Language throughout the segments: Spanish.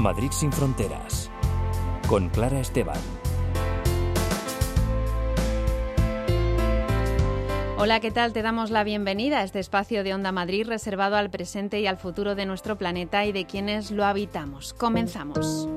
Madrid sin fronteras, con Clara Esteban. Hola, ¿qué tal? Te damos la bienvenida a este espacio de Onda Madrid reservado al presente y al futuro de nuestro planeta y de quienes lo habitamos. Comenzamos.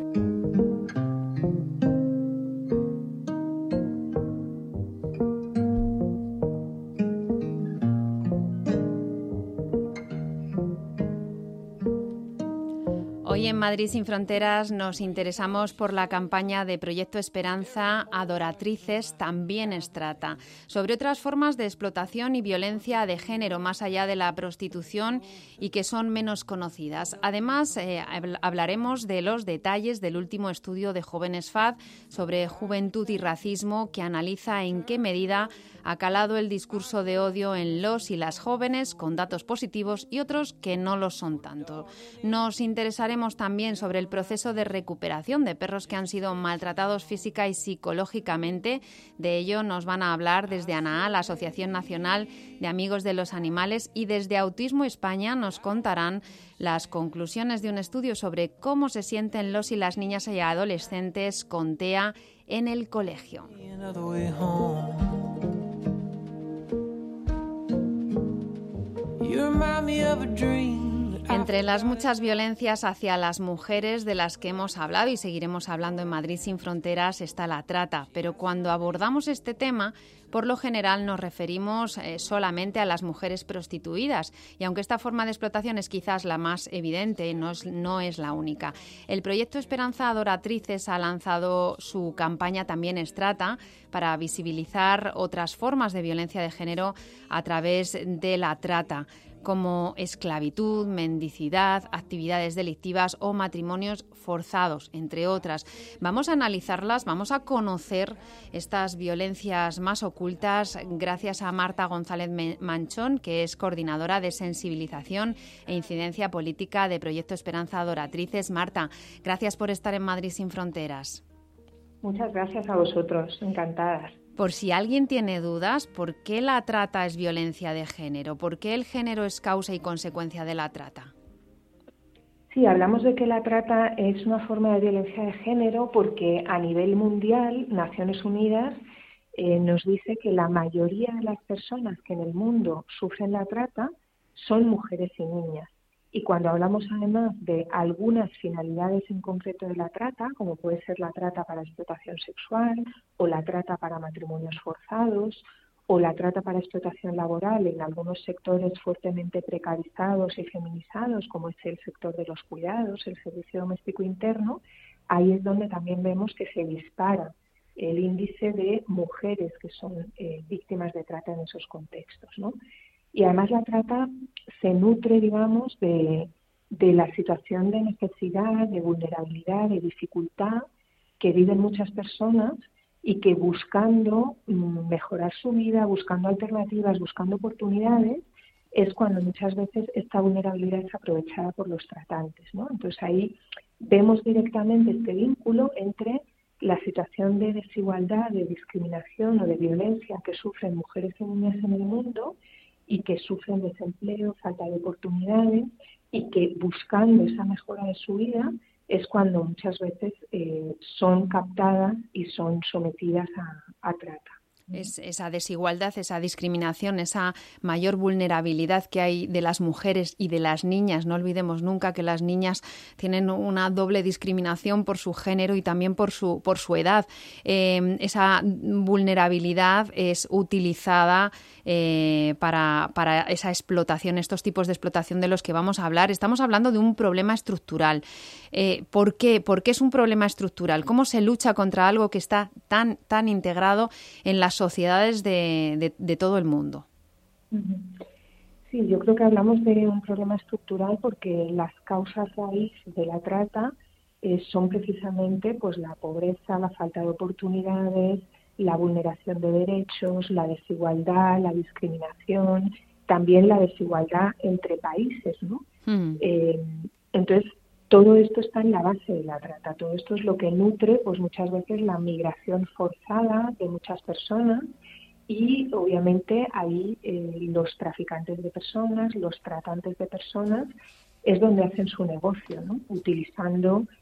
Hoy en Madrid sin fronteras nos interesamos por la campaña de Proyecto Esperanza Adoratrices también es trata, sobre otras formas de explotación y violencia de género más allá de la prostitución y que son menos conocidas. Además, hablaremos de los detalles del último estudio de Jóvenes FAD sobre juventud y racismo que analiza en qué medida ha calado el discurso de odio en los y las jóvenes con datos positivos y otros que no lo son tanto. Nos interesaremos también sobre el proceso de recuperación de perros que han sido maltratados física y psicológicamente. De ello nos van a hablar desde ANAA, la Asociación Nacional de Amigos de los Animales, y desde Autismo España nos contarán las conclusiones de un estudio sobre cómo se sienten los y las niñas y adolescentes con TEA en el colegio. Entre las muchas violencias hacia las mujeres de las que hemos hablado y seguiremos hablando en Madrid sin fronteras está la trata, pero cuando abordamos este tema, por lo general nos referimos solamente a las mujeres prostituidas y aunque esta forma de explotación es quizás la más evidente, no es la única. El proyecto Esperanza Adoratrices ha lanzado su campaña También es trata para visibilizar otras formas de violencia de género a través de la trata, como esclavitud, mendicidad, actividades delictivas o matrimonios forzados, entre otras. Vamos a analizarlas, vamos a conocer estas violencias más ocultas gracias a Marta González Manchón, que es coordinadora de sensibilización e incidencia política de Proyecto Esperanza Adoratrices. Marta, gracias por estar en Madrid sin fronteras. Muchas gracias a vosotros, encantadas. Por si alguien tiene dudas, ¿por qué la trata es violencia de género? ¿Por qué el género es causa y consecuencia de la trata? Sí, hablamos de que la trata es una forma de violencia de género porque a nivel mundial, Naciones Unidas nos dice que la mayoría de las personas que en el mundo sufren la trata son mujeres y niñas. Y cuando hablamos además de algunas finalidades en concreto de la trata, como puede ser la trata para explotación sexual o la trata para matrimonios forzados o la trata para explotación laboral en algunos sectores fuertemente precarizados y feminizados, como es el sector de los cuidados, el servicio doméstico interno, ahí es donde también vemos que se dispara el índice de mujeres que son víctimas de trata en esos contextos, ¿no? Y además la trata se nutre, digamos, de la situación de necesidad, de vulnerabilidad, de dificultad que viven muchas personas y que buscando mejorar su vida, buscando alternativas, buscando oportunidades, es cuando muchas veces esta vulnerabilidad es aprovechada por los tratantes, ¿no? Entonces ahí vemos directamente este vínculo entre la situación de desigualdad, de discriminación o de violencia que sufren mujeres y niñas en el mundo y que sufren desempleo, falta de oportunidades y que buscando esa mejora de su vida es cuando muchas veces son captadas y son sometidas a trata. Es esa desigualdad, esa discriminación, esa mayor vulnerabilidad que hay de las mujeres y de las niñas. No olvidemos nunca que las niñas tienen una doble discriminación por su género y también por su edad. Esa vulnerabilidad es utilizada para esa explotación, estos tipos de explotación de los que vamos a hablar. Estamos hablando de un problema estructural. ¿Por qué? ¿Por qué es un problema estructural? ¿Cómo se lucha contra algo que está tan integrado en las sociedades de todo el mundo? Sí, yo creo que hablamos de un problema estructural porque las causas raíz de la trata son precisamente pues la pobreza, la falta de oportunidades, la vulneración de derechos, la desigualdad, la discriminación, también la desigualdad entre países, ¿no? Entonces, todo esto está en la base de la trata. Todo esto es lo que nutre, pues muchas veces, la migración forzada de muchas personas y, obviamente, ahí los traficantes de personas, los tratantes de personas, es donde hacen su negocio, ¿no? Utilizando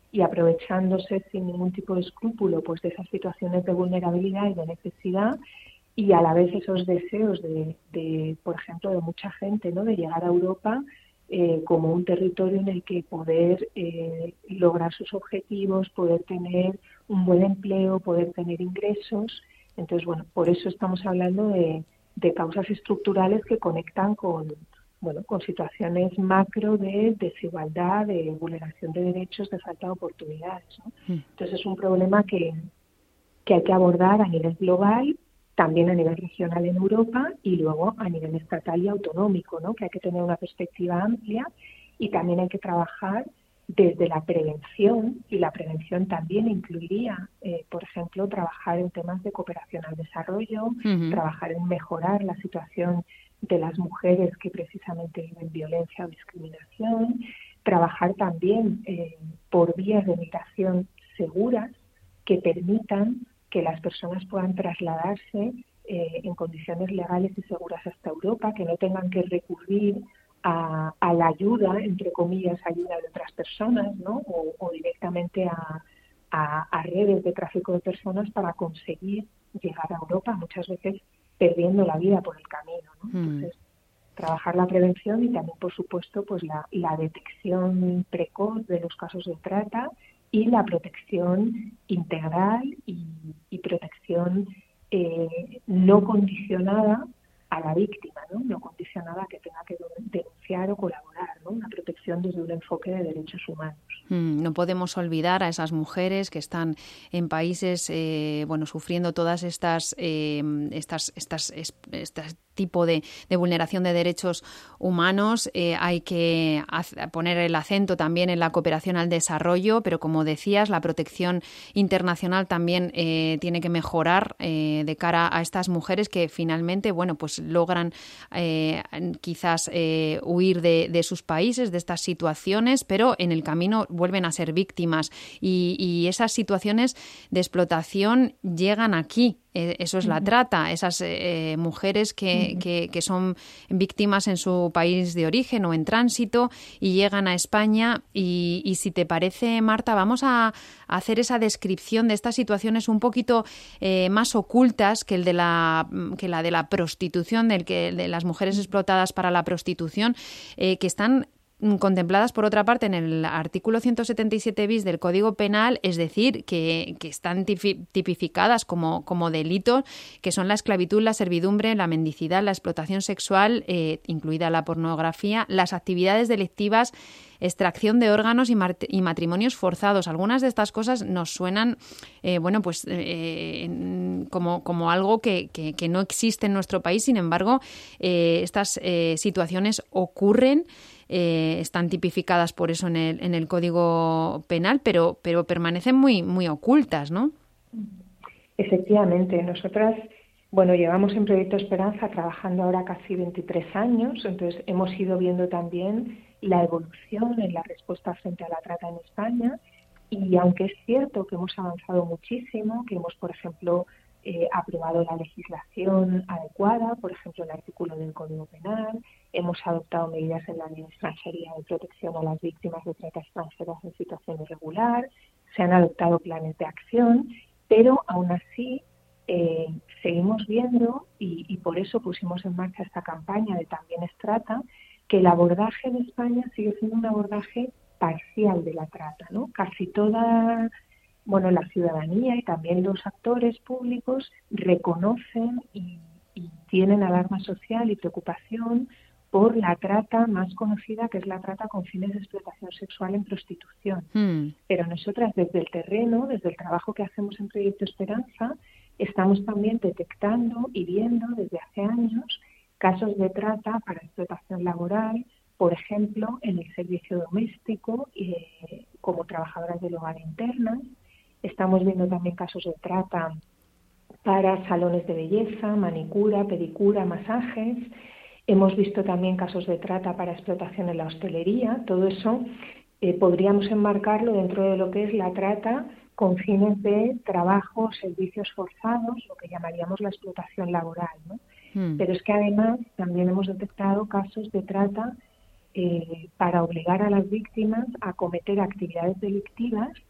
y aprovechándose sin ningún tipo de escrúpulo pues de esas situaciones de vulnerabilidad y de necesidad, y a la vez esos deseos de por ejemplo, de mucha gente, ¿no?, de llegar a Europa como un territorio en el que poder lograr sus objetivos, poder tener un buen empleo, poder tener ingresos. Entonces, bueno, por eso estamos hablando de causas estructurales que conectan con situaciones macro de desigualdad, de vulneración de derechos, de falta de oportunidades, ¿no? Entonces es un problema que hay que abordar a nivel global, también a nivel regional en Europa y luego a nivel estatal y autonómico, ¿no?, que hay que tener una perspectiva amplia, y también hay que trabajar desde la prevención, y la prevención también incluiría, por ejemplo, trabajar en temas de cooperación al desarrollo, trabajar en mejorar la situación de las mujeres que precisamente viven violencia o discriminación, trabajar también por vías de migración seguras que permitan que las personas puedan trasladarse en condiciones legales y seguras hasta Europa, que no tengan que recurrir a la ayuda, entre comillas, ayuda de otras personas, ¿no?, o directamente a redes de tráfico de personas para conseguir llegar a Europa, muchas veces perdiendo la vida por el camino, ¿no? Entonces, trabajar la prevención y también, por supuesto, pues la detección precoz de los casos de trata y la protección integral y protección no condicionada a la víctima, ¿no?, no condicionada a que tenga que denunciar o colaborar, ¿no?, una protección desde un enfoque de derechos humanos. No podemos olvidar a esas mujeres que están en países, sufriendo todas estas tipo de vulneración de derechos humanos. Hay que poner el acento también en la cooperación al desarrollo, pero como decías, la protección internacional también tiene que mejorar de cara a estas mujeres que finalmente, pues logran quizás huir de sus países, de estas situaciones, pero en el camino vuelven a ser víctimas y esas situaciones de explotación llegan aquí. Eso es la trata, esas mujeres que son víctimas en su país de origen o en tránsito y llegan a España. Y si te parece, Marta, vamos a hacer esa descripción de estas situaciones un poquito más ocultas que la de la prostitución, de las mujeres explotadas para la prostitución, que están contempladas, por otra parte, en el artículo 177 bis del Código Penal, es decir, que están tipificadas como delitos, que son la esclavitud, la servidumbre, la mendicidad, la explotación sexual, incluida la pornografía, las actividades delictivas, extracción de órganos y matrimonios forzados. Algunas de estas cosas nos suenan como algo que no existe en nuestro país. Sin embargo, estas situaciones ocurren, están tipificadas por eso en el Código Penal, pero permanecen muy, muy ocultas, ¿no? Efectivamente, nosotras, llevamos en Proyecto Esperanza trabajando ahora casi 23 años, entonces hemos ido viendo también la evolución en la respuesta frente a la trata en España, y aunque es cierto que hemos avanzado muchísimo, que hemos, por ejemplo, aprobado la legislación adecuada, por ejemplo, el artículo del Código Penal, hemos adoptado medidas en la ley de extranjería de protección a las víctimas de trata extranjeras en situación irregular, se han adoptado planes de acción, pero aún así seguimos viendo, y por eso pusimos en marcha esta campaña de También es Trata, que el abordaje en España sigue siendo un abordaje parcial de la trata, ¿no? Casi toda la ciudadanía y también los actores públicos reconocen y tienen alarma social y preocupación por la trata más conocida, que es la trata con fines de explotación sexual en prostitución. Pero nosotras, desde el terreno, desde el trabajo que hacemos en Proyecto Esperanza, estamos también detectando y viendo desde hace años casos de trata para explotación laboral, por ejemplo, en el servicio doméstico, como trabajadoras del hogar internas. Estamos viendo también casos de trata para salones de belleza, manicura, pedicura, masajes. Hemos visto también casos de trata para explotación en la hostelería. Todo eso podríamos enmarcarlo dentro de lo que es la trata con fines de trabajo, servicios forzados, lo que llamaríamos la explotación laboral, ¿no? Pero es que además también hemos detectado casos de trata para obligar a las víctimas a cometer actividades delictivas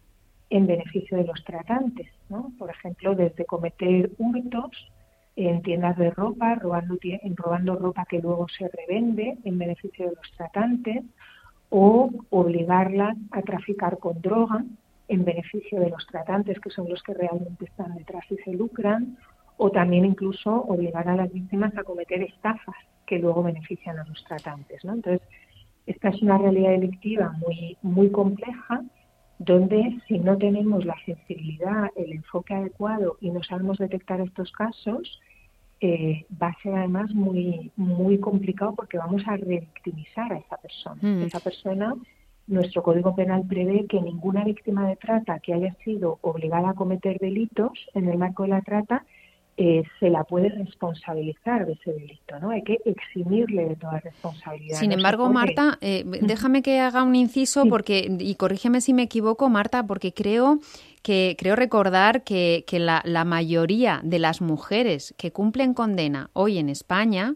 en beneficio de los tratantes, ¿no? Por ejemplo, desde cometer hurtos en tiendas de ropa, robando ropa que luego se revende en beneficio de los tratantes, o obligarlas a traficar con droga en beneficio de los tratantes, que son los que realmente están detrás y se lucran, o también incluso obligar a las víctimas a cometer estafas que luego benefician a los tratantes, ¿no? Entonces, esta es una realidad delictiva muy, muy compleja, donde si no tenemos la sensibilidad, el enfoque adecuado y no sabemos detectar estos casos, va a ser además muy, muy complicado porque vamos a revictimizar a esa persona. Esa persona, nuestro Código Penal prevé que ninguna víctima de trata que haya sido obligada a cometer delitos en el marco de la trata se la puede responsabilizar de ese delito, ¿no? Hay que eximirle de toda responsabilidad. Sin embargo, Marta, déjame que haga un inciso porque, y corrígeme si me equivoco, Marta, porque creo recordar que la mayoría de las mujeres que cumplen condena hoy en España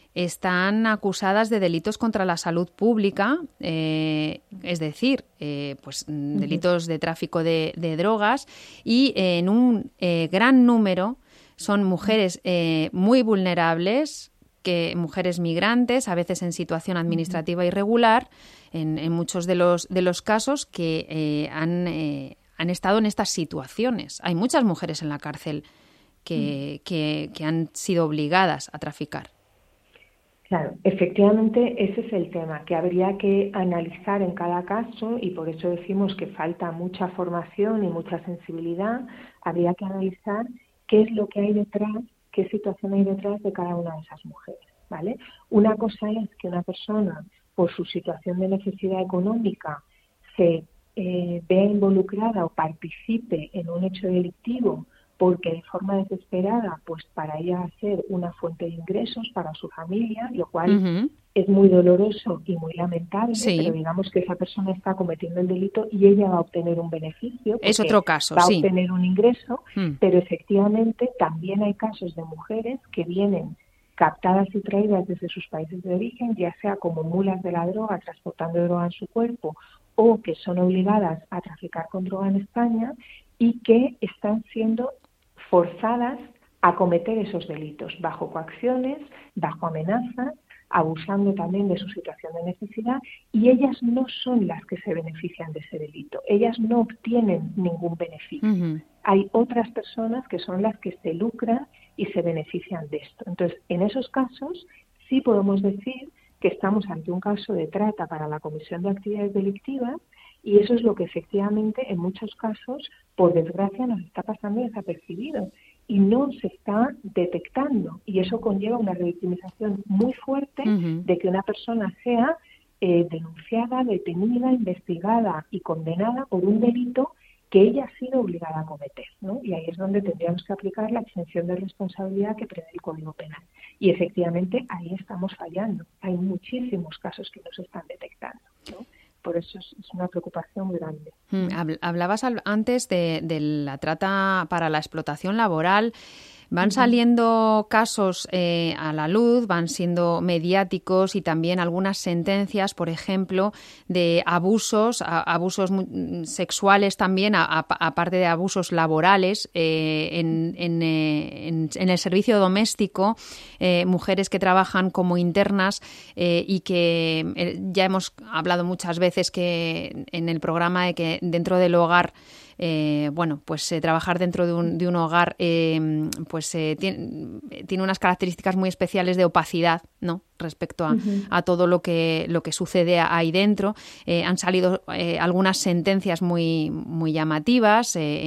están acusadas de delitos contra la salud pública, es decir, delitos de tráfico de drogas, y en un gran número son mujeres muy vulnerables, mujeres migrantes, a veces en situación administrativa irregular, en muchos de los casos que han estado en estas situaciones. Hay muchas mujeres en la cárcel que han sido obligadas a traficar. Claro, efectivamente ese es el tema, que habría que analizar en cada caso, y por eso decimos que falta mucha formación y mucha sensibilidad. Habría que analizar qué es lo que hay detrás, qué situación hay detrás de cada una de esas mujeres, ¿vale? Una cosa es que una persona, por su situación de necesidad económica, se vea involucrada o participe en un hecho delictivo porque de forma desesperada, pues para ella va a ser una fuente de ingresos para su familia, lo cual es muy doloroso y muy lamentable, pero digamos que esa persona está cometiendo el delito y ella va a obtener un beneficio. Es otro caso, va a obtener un ingreso, pero efectivamente también hay casos de mujeres que vienen captadas y traídas desde sus países de origen, ya sea como mulas de la droga, transportando droga en su cuerpo, o que son obligadas a traficar con droga en España y que están siendo forzadas a cometer esos delitos bajo coacciones, bajo amenazas, abusando también de su situación de necesidad, y ellas no son las que se benefician de ese delito, ellas no obtienen ningún beneficio. Hay otras personas que son las que se lucran y se benefician de esto. Entonces, en esos casos sí podemos decir que estamos ante un caso de trata para la comisión de actividades delictivas, y eso es lo que efectivamente en muchos casos, por desgracia, nos está pasando desapercibido y no se está detectando. Y eso conlleva una revictimización muy fuerte de que una persona sea denunciada, detenida, investigada y condenada por un delito que ella ha sido obligada a cometer, ¿no? Y ahí es donde tendríamos que aplicar la exención de responsabilidad que prevé el Código Penal. Y efectivamente ahí estamos fallando. Hay muchísimos casos que no se están detectando, ¿no? Por eso es una preocupación muy grande. Hablabas antes de la trata para la explotación laboral. Van saliendo casos a la luz, van siendo mediáticos y también algunas sentencias, por ejemplo, de abusos sexuales también, aparte de abusos laborales en el servicio doméstico, mujeres que trabajan como internas y que ya hemos hablado muchas veces que en el programa de que dentro del hogar trabajar dentro de un hogar tiene unas características muy especiales de opacidad, ¿no? Respecto a todo lo que sucede ahí dentro. Han salido algunas sentencias muy, muy llamativas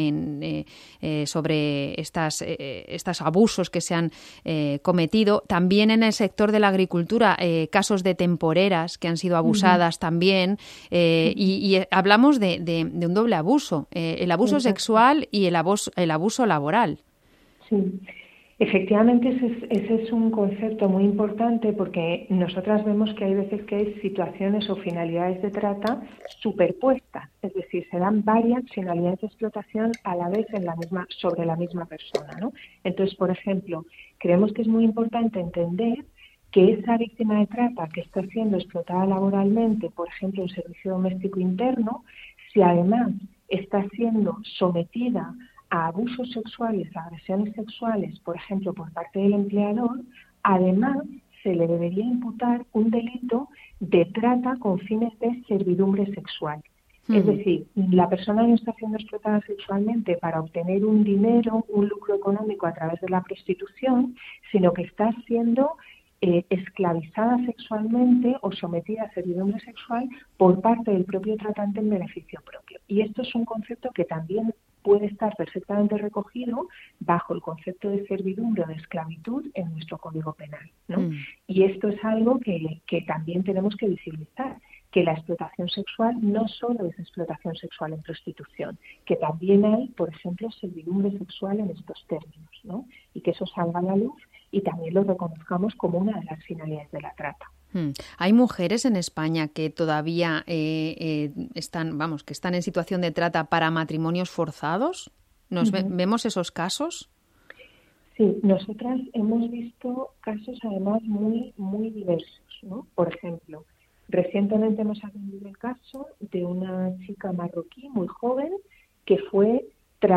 sobre estos abusos que se han cometido. También en el sector de la agricultura, casos de temporeras que han sido abusadas también. Y hablamos de un doble abuso, el abuso sexual y el abuso laboral. Sí. Efectivamente, ese es un concepto muy importante porque nosotras vemos que hay veces que hay situaciones o finalidades de trata superpuestas, es decir, se dan varias finalidades de explotación a la vez sobre la misma persona, ¿no? Entonces, por ejemplo, creemos que es muy importante entender que esa víctima de trata que está siendo explotada laboralmente, por ejemplo, en servicio doméstico interno, si además está siendo sometida a abusos sexuales, a agresiones sexuales, por ejemplo, por parte del empleador, además se le debería imputar un delito de trata con fines de servidumbre sexual. Es decir, la persona no está siendo explotada sexualmente para obtener un dinero, un lucro económico a través de la prostitución, sino que está siendo esclavizada sexualmente o sometida a servidumbre sexual por parte del propio tratante en beneficio propio. Y esto es un concepto que también puede estar perfectamente recogido bajo el concepto de servidumbre o de esclavitud en nuestro Código Penal, ¿no? Y esto es algo que también tenemos que visibilizar, que la explotación sexual no solo es explotación sexual en prostitución, que también hay, por ejemplo, servidumbre sexual en estos términos, ¿no? Y que eso salga a la luz y también lo reconozcamos como una de las finalidades de la trata. Hay mujeres en España que todavía están en situación de trata para matrimonios forzados. ¿Vemos esos casos? Sí, nosotras hemos visto casos además muy, muy diversos, ¿no? Por ejemplo, recientemente hemos atendido el caso de una chica marroquí muy joven que fue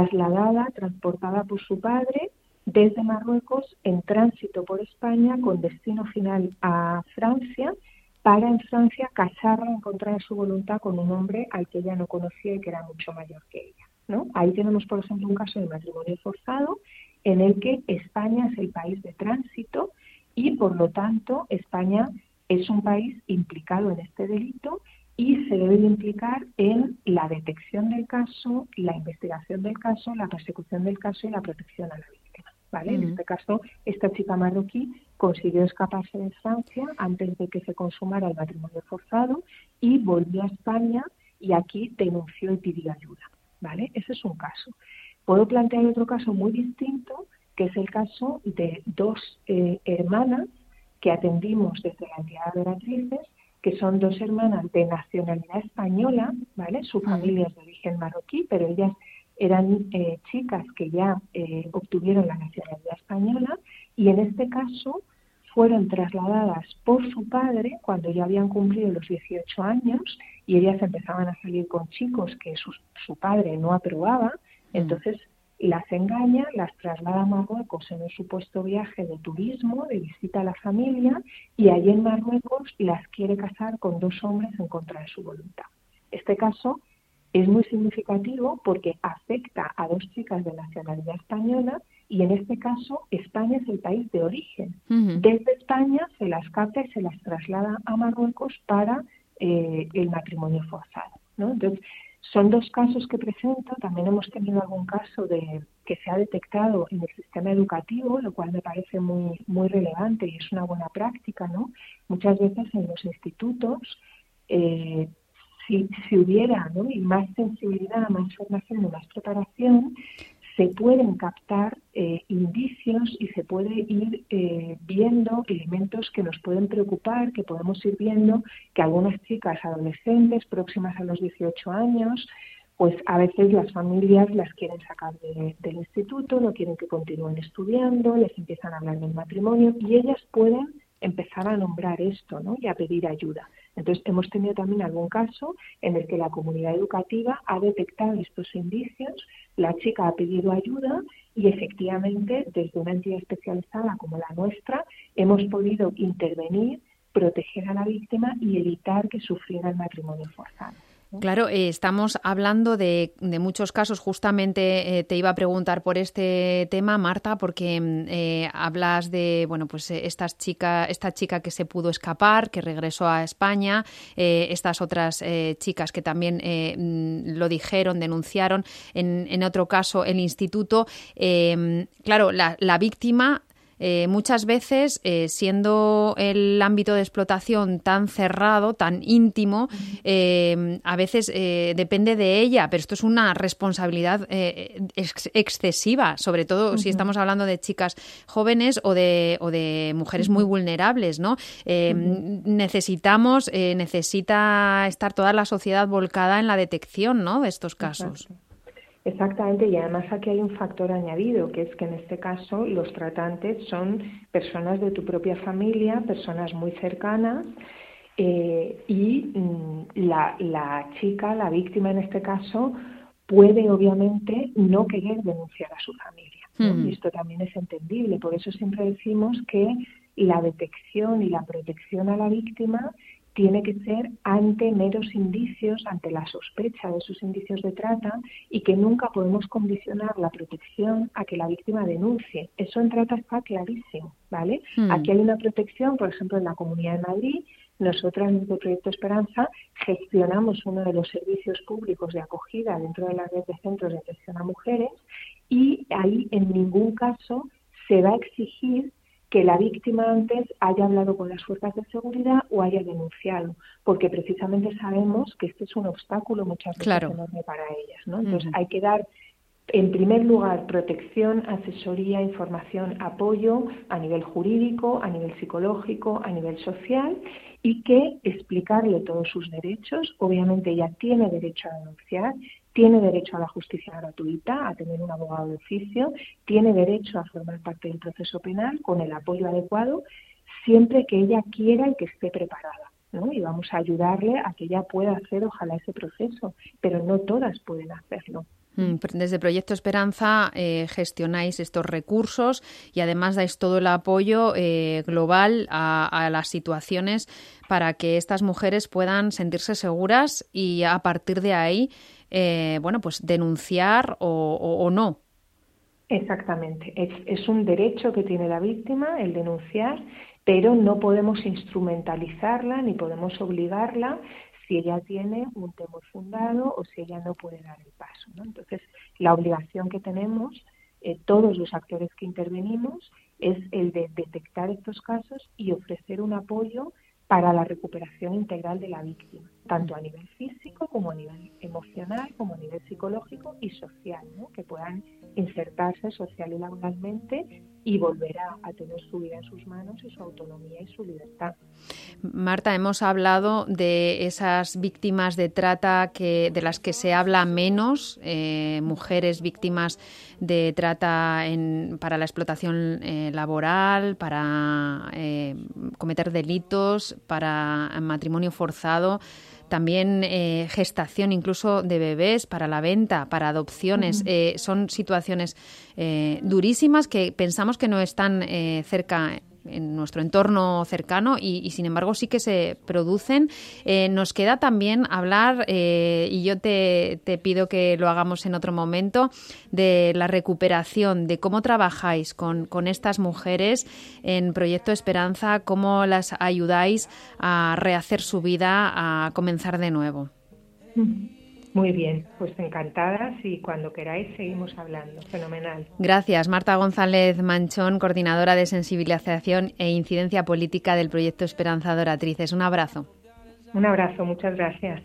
transportada por su padre desde Marruecos en tránsito por España con destino final a Francia, para en Francia casarla en contra de su voluntad con un hombre al que ella no conocía y que era mucho mayor que ella, ¿no? Ahí tenemos, por ejemplo, un caso de matrimonio forzado en el que España es el país de tránsito y, por lo tanto, España es un país implicado en este delito y se debe de implicar en la detección del caso, la investigación del caso, la persecución del caso y la protección a la víctima. ¿Vale? En este caso, esta chica marroquí consiguió escaparse de Francia antes de que se consumara el matrimonio forzado y volvió a España y aquí denunció y pidió ayuda, ¿vale? Ese es un caso. Puedo plantear otro caso muy distinto, que es el caso de dos hermanas que atendimos desde la entidad de Adoratrices, que son dos hermanas de nacionalidad española, ¿vale? Su familia es de origen marroquí, pero ellas eran chicas que ya obtuvieron la nacionalidad española y en este caso fueron trasladadas por su padre cuando ya habían cumplido los 18 años y ellas empezaban a salir con chicos que su padre no aprobaba, entonces las engaña, las traslada a Marruecos en un supuesto viaje de turismo, de visita a la familia, y allí en Marruecos las quiere casar con dos hombres en contra de su voluntad. Este caso es muy significativo porque afecta a dos chicas de nacionalidad española y en este caso España es el país de origen. Desde España se las capta y se las traslada a Marruecos para el matrimonio forzado, ¿no? Entonces, son dos casos que presento. También hemos tenido algún caso que se ha detectado en el sistema educativo, lo cual me parece muy, muy relevante y es una buena práctica, ¿no? Muchas veces en los institutos si hubiera, ¿no?, y más sensibilidad, más formación y más preparación, se pueden captar indicios y se puede ir viendo elementos que nos pueden preocupar, que podemos ir viendo que algunas chicas adolescentes próximas a los 18 años, pues a veces las familias las quieren sacar del instituto, no quieren que continúen estudiando, les empiezan a hablar del matrimonio y ellas pueden empezar a nombrar esto, ¿no?, y a pedir ayuda. Entonces, hemos tenido también algún caso en el que la comunidad educativa ha detectado estos indicios, la chica ha pedido ayuda y efectivamente, desde una entidad especializada como la nuestra, hemos podido intervenir, proteger a la víctima y evitar que sufriera el matrimonio forzado. Claro, estamos hablando de muchos casos. Justamente te iba a preguntar por este tema, Marta, porque hablas de esta chica que se pudo escapar, que regresó a España, estas otras chicas que también lo dijeron, denunciaron. En otro caso, el instituto. Claro, la víctima. Muchas veces, siendo el ámbito de explotación tan cerrado, tan íntimo, a veces depende de ella, pero esto es una responsabilidad excesiva, sobre todo si estamos hablando de chicas jóvenes o de mujeres muy vulnerables, ¿no? Necesita estar toda la sociedad volcada en la detección, ¿no?, de estos casos. Exacto. Exactamente, y además aquí hay un factor añadido, que es que en este caso los tratantes son personas de tu propia familia, personas muy cercanas, y la chica, la víctima en este caso, puede obviamente no querer denunciar a su familia, ¿no? Y esto también es entendible. Por eso siempre decimos que la detección y la protección a la víctima tiene que ser ante meros indicios, ante la sospecha de esos indicios de trata, y que nunca podemos condicionar la protección a que la víctima denuncie. Eso en trata está clarísimo, ¿vale? Aquí hay una protección, por ejemplo, en la Comunidad de Madrid. Nosotras desde Proyecto Esperanza gestionamos uno de los servicios públicos de acogida dentro de la red de centros de atención a mujeres, y ahí en ningún caso se va a exigir que la víctima antes haya hablado con las fuerzas de seguridad o haya denunciado, porque precisamente sabemos que este es un obstáculo muchas veces enorme para ellas, ¿no? Entonces hay que dar, en primer lugar, protección, asesoría, información, apoyo a nivel jurídico, a nivel psicológico, a nivel social, y que explicarle todos sus derechos. Obviamente ella tiene derecho a denunciar, tiene derecho a la justicia gratuita, a tener un abogado de oficio, tiene derecho a formar parte del proceso penal con el apoyo adecuado, siempre que ella quiera y que esté preparada, ¿no? Y vamos a ayudarle a que ella pueda hacer, ojalá, ese proceso, pero no todas pueden hacerlo. Desde Proyecto Esperanza gestionáis estos recursos y además dais todo el apoyo global a las situaciones para que estas mujeres puedan sentirse seguras y a partir de ahí, pues denunciar o no. Exactamente. Es un derecho que tiene la víctima el denunciar, pero no podemos instrumentalizarla ni podemos obligarla si ella tiene un temor fundado o si ella no puede dar el paso, ¿no? Entonces, la obligación que tenemos, todos los actores que intervenimos, es el de detectar estos casos y ofrecer un apoyo para la recuperación integral de la víctima, tanto a nivel físico como a nivel emocional, como a nivel psicológico y social, ¿no? Que puedan insertarse social y laboralmente y volver a tener su vida en sus manos y su autonomía y su libertad. Marta, hemos hablado de esas víctimas de trata de las que se habla menos, mujeres víctimas de trata para la explotación laboral, para cometer delitos, para matrimonio forzado. También gestación incluso de bebés para la venta, para adopciones. Son situaciones durísimas que pensamos que no están cerca en nuestro entorno cercano y sin embargo sí que se producen. Nos queda también hablar, y yo te pido que lo hagamos en otro momento, de la recuperación, de cómo trabajáis con estas mujeres en Proyecto Esperanza, cómo las ayudáis a rehacer su vida, a comenzar de nuevo. Muy bien, pues encantadas y cuando queráis seguimos hablando. Fenomenal. Gracias, Marta González Manchón, coordinadora de sensibilización e incidencia política del Proyecto Esperanza Adoratrices. Un abrazo. Un abrazo, muchas gracias.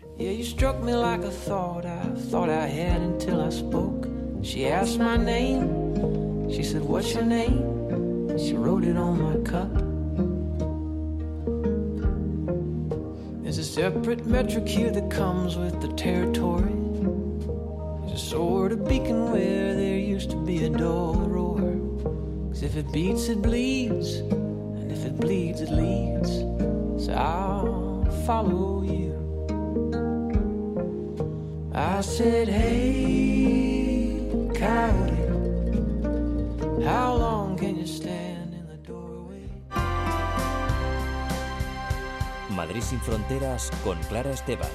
There's a separate metric here that comes with the territory. There's a sort of beacon where there used to be a dull roar. 'Cause if it beats, it bleeds, and if it bleeds, it leads. So I'll follow you. I said, hey, coyote, how long can you stand in the doorway? Madrid sin fronteras con Clara Esteban.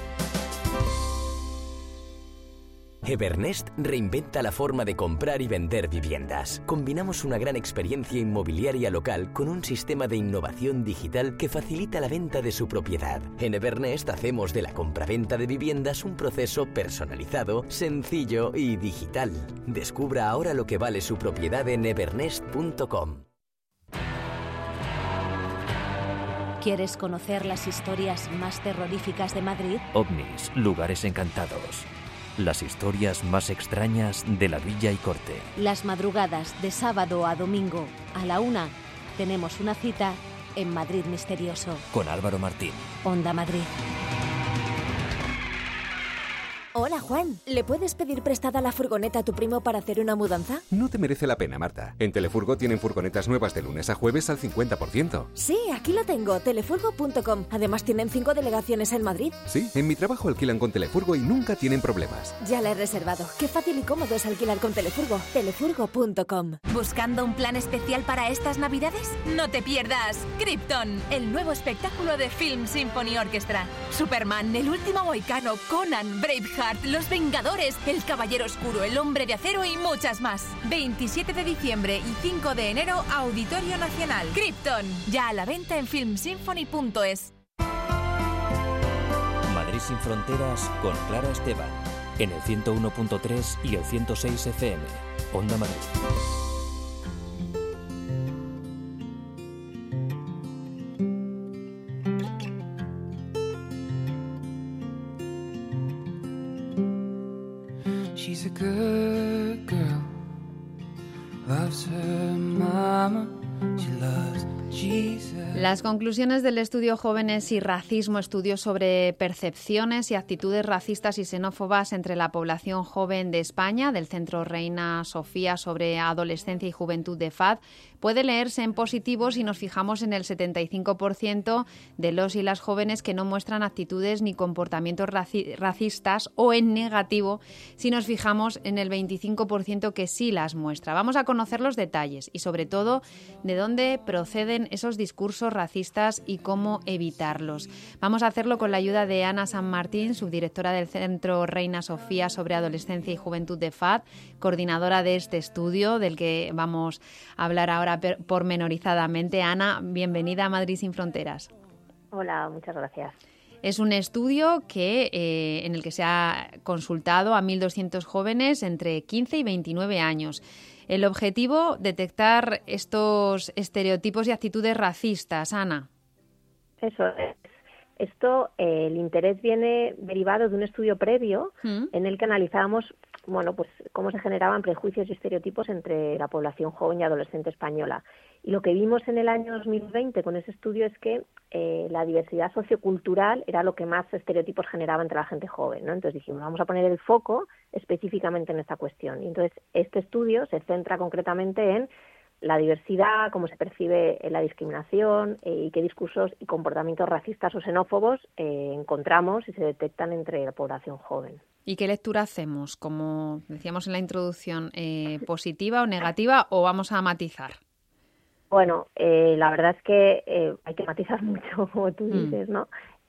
Evernest reinventa la forma de comprar y vender viviendas. Combinamos una gran experiencia inmobiliaria local con un sistema de innovación digital que facilita la venta de su propiedad. En Evernest hacemos de la compraventa de viviendas un proceso personalizado, sencillo y digital. Descubra ahora lo que vale su propiedad en evernest.com. ¿Quieres conocer las historias más terroríficas de Madrid? OVNIs, lugares encantados. Las historias más extrañas de la Villa y Corte. Las madrugadas de sábado a domingo a la 1 tenemos una cita en Madrid Misterioso. Con Álvaro Martín. Onda Madrid. Hola, Juan. ¿Le puedes pedir prestada la furgoneta a tu primo para hacer una mudanza? No te merece la pena, Marta. En Telefurgo tienen furgonetas nuevas de lunes a jueves al 50%. Sí, aquí lo tengo, telefurgo.com. Además tienen 5 delegaciones en Madrid. Sí, en mi trabajo alquilan con Telefurgo y nunca tienen problemas. Ya la he reservado. Qué fácil y cómodo es alquilar con Telefurgo. Telefurgo.com. ¿Buscando un plan especial para estas Navidades? No te pierdas Krypton, el nuevo espectáculo de Film Symphony Orchestra. Superman, El último mohicano, Conan, Braveheart, Los Vengadores, El Caballero Oscuro, El Hombre de Acero y muchas más. 27 de diciembre y 5 de enero, Auditorio Nacional. Krypton, ya a la venta en filmsymphony.es. Madrid sin fronteras con Clara Esteban, en el 101.3 y el 106 FM. Onda Madrid. She's a good girl, loves her mama, she loves Jesus. Las conclusiones del estudio Jóvenes y Racismo, estudio sobre percepciones y actitudes racistas y xenófobas entre la población joven de España, del Centro Reina Sofía sobre adolescencia y juventud de FAD, puede leerse en positivo si nos fijamos en el 75% de los y las jóvenes que no muestran actitudes ni comportamientos racistas, o en negativo si nos fijamos en el 25% que sí las muestra. Vamos a conocer los detalles y sobre todo de dónde proceden esos discursos racistas y cómo evitarlos. Vamos a hacerlo con la ayuda de Ana San Martín, subdirectora del Centro Reina Sofía sobre adolescencia y juventud de FAD, coordinadora de este estudio del que vamos a hablar ahora pormenorizadamente. Ana, bienvenida a Madrid sin fronteras. Hola, muchas gracias. Es un estudio en el que se ha consultado a 1.200 jóvenes entre 15 y 29 años. El objetivo, detectar estos estereotipos y actitudes racistas. Ana. Eso es. Esto, el interés viene derivado de un estudio previo en el que analizábamos, pues cómo se generaban prejuicios y estereotipos entre la población joven y adolescente española. Y lo que vimos en el año 2020 con ese estudio es que la diversidad sociocultural era lo que más estereotipos generaba entre la gente joven, ¿no? Entonces dijimos, vamos a poner el foco específicamente en esta cuestión. Y entonces este estudio se centra concretamente en la diversidad, cómo se percibe la discriminación y qué discursos y comportamientos racistas o xenófobos encontramos y se detectan entre la población joven. ¿Y qué lectura hacemos? Como decíamos en la introducción, ¿positiva o negativa, o vamos a matizar? Bueno, la verdad es que hay que matizar mucho, como tú dices, ¿no?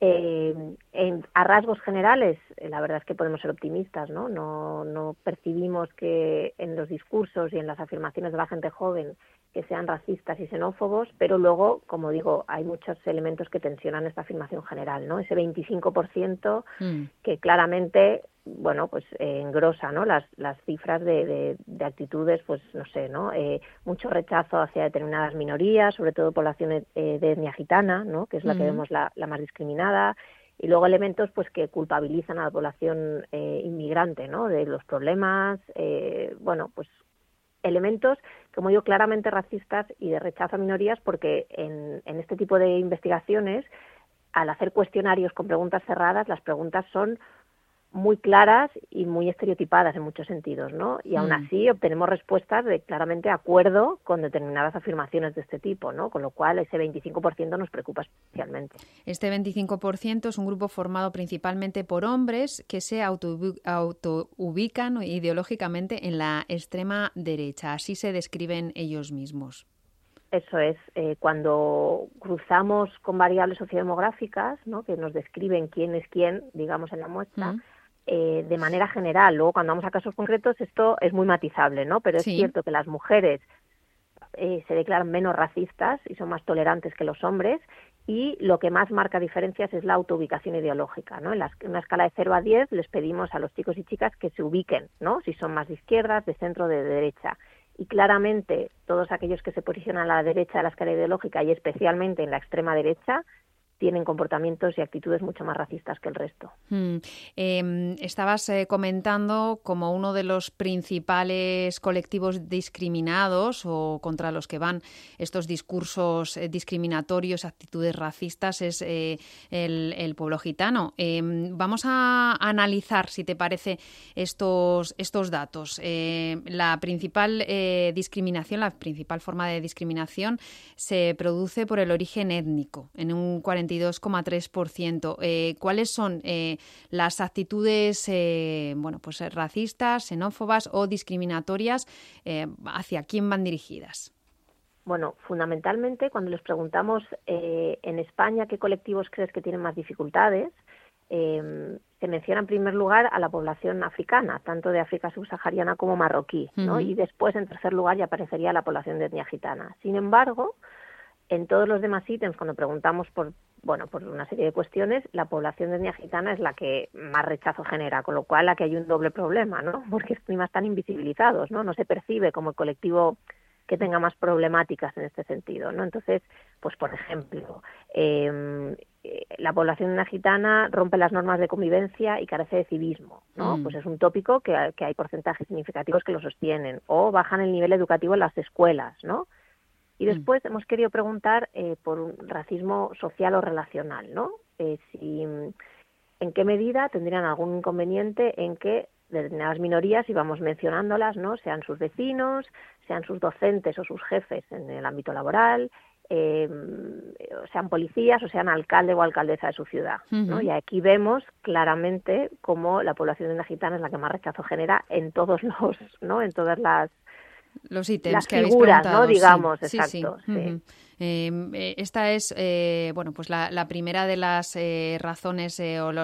A rasgos generales, la verdad es que podemos ser optimistas, ¿no? No percibimos que en los discursos y en las afirmaciones de la gente joven que sean racistas y xenófobos, pero luego, como digo, hay muchos elementos que tensionan esta afirmación general, ¿no? Ese 25% que claramente, engrosa, ¿no? Las cifras de actitudes, pues no sé, ¿no? Mucho rechazo hacia determinadas minorías, sobre todo poblaciones de etnia gitana, ¿no? Que es la que vemos la más discriminada, y luego elementos pues que culpabilizan a la población inmigrante, ¿no? De los problemas, elementos, como digo, claramente racistas y de rechazo a minorías, porque en este tipo de investigaciones, al hacer cuestionarios con preguntas cerradas, las preguntas son muy claras y muy estereotipadas en muchos sentidos, ¿no? Y aún así obtenemos respuestas de claramente acuerdo con determinadas afirmaciones de este tipo, ¿no? Con lo cual ese 25% nos preocupa especialmente. Este 25% es un grupo formado principalmente por hombres que se autoubican ideológicamente en la extrema derecha. Así se describen ellos mismos. Eso es, cuando cruzamos con variables sociodemográficas, ¿no? Que nos describen quién es quién, digamos, en la muestra, de manera general. Luego, cuando vamos a casos concretos, esto es muy matizable, ¿no? Pero es cierto que las mujeres se declaran menos racistas y son más tolerantes que los hombres, y lo que más marca diferencias es la autoubicación ideológica, ¿no? En una escala de 0 a 10 les pedimos a los chicos y chicas que se ubiquen, ¿no? Si son más de izquierdas, de centro, de derecha. Y claramente todos aquellos que se posicionan a la derecha de la escala ideológica y especialmente en la extrema derecha tienen comportamientos y actitudes mucho más racistas que el resto. Estabas comentando como uno de los principales colectivos discriminados o contra los que van estos discursos discriminatorios, actitudes racistas, es el pueblo gitano. Vamos a analizar, si te parece, estos datos. La principal discriminación, la principal forma de discriminación se produce por el origen étnico, en un 42,3%. ¿Cuáles son las actitudes pues racistas, xenófobas o discriminatorias? ¿Hacia quién van dirigidas? Bueno, fundamentalmente, cuando les preguntamos en España qué colectivos crees que tienen más dificultades, se menciona en primer lugar a la población africana, tanto de África subsahariana como marroquí, ¿no? Y después, en tercer lugar, ya aparecería la población de etnia gitana. Sin embargo, en todos los demás ítems, cuando preguntamos por una serie de cuestiones, la población de etnia gitana es la que más rechazo genera, con lo cual aquí hay un doble problema, ¿no? Porque encima están invisibilizados, ¿no? No se percibe como el colectivo que tenga más problemáticas en este sentido, ¿no? Entonces, pues por ejemplo, la población etnia gitana rompe las normas de convivencia y carece de civismo, ¿no? Pues es un tópico que hay porcentajes significativos que lo sostienen, o bajan el nivel educativo en las escuelas, ¿no? Y después hemos querido preguntar por un racismo social o relacional, ¿no? En qué medida tendrían algún inconveniente en que determinadas minorías, y vamos mencionándolas, ¿no? Sean sus vecinos, sean sus docentes o sus jefes en el ámbito laboral, sean policías o sean alcalde o alcaldesa de su ciudad, ¿no? Y aquí vemos claramente cómo la población gitana es la que más rechazo genera en todos en todas los ítems las que habéis figuras, preguntado, ¿no? Digamos, sí, exacto. Sí. Esta es pues la primera de las razones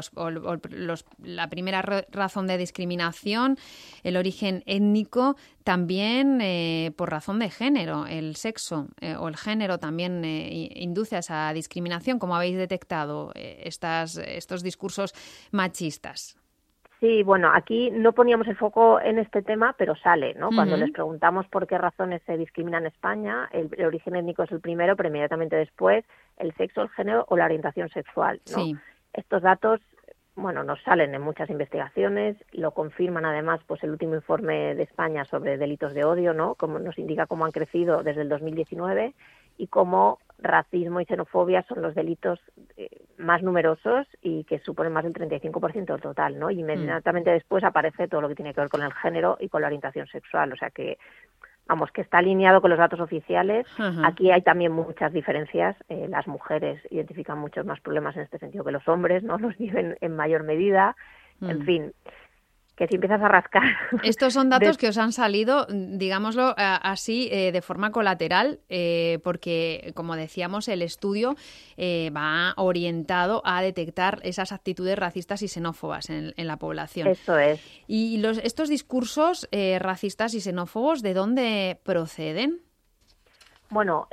la primera razón de discriminación, el origen étnico, también por razón de género, el sexo o el género también induce a esa discriminación, como habéis detectado estos discursos machistas. Sí, bueno, aquí no poníamos el foco en este tema, pero sale, ¿no? Cuando les preguntamos por qué razones se discrimina en España, el origen étnico es el primero, pero inmediatamente después el sexo, el género o la orientación sexual, ¿no? Sí. Estos datos, nos salen en muchas investigaciones, lo confirman además pues el último informe de España sobre delitos de odio, ¿no? Como nos indica cómo han crecido desde el 2019 y cómo racismo y xenofobia son los delitos más numerosos y que suponen más del 35% del total, ¿no? Y inmediatamente después aparece todo lo que tiene que ver con el género y con la orientación sexual, o sea que, que está alineado con los datos oficiales. Aquí hay también muchas diferencias, las mujeres identifican muchos más problemas en este sentido que los hombres, ¿no? Los viven en mayor medida, en fin, que si empiezas a rascar... Estos son datos que os han salido, digámoslo así, de forma colateral, porque, como decíamos, el estudio va orientado a detectar esas actitudes racistas y xenófobas en la población. Eso es. ¿Y estos discursos racistas y xenófobos, de dónde proceden? Bueno,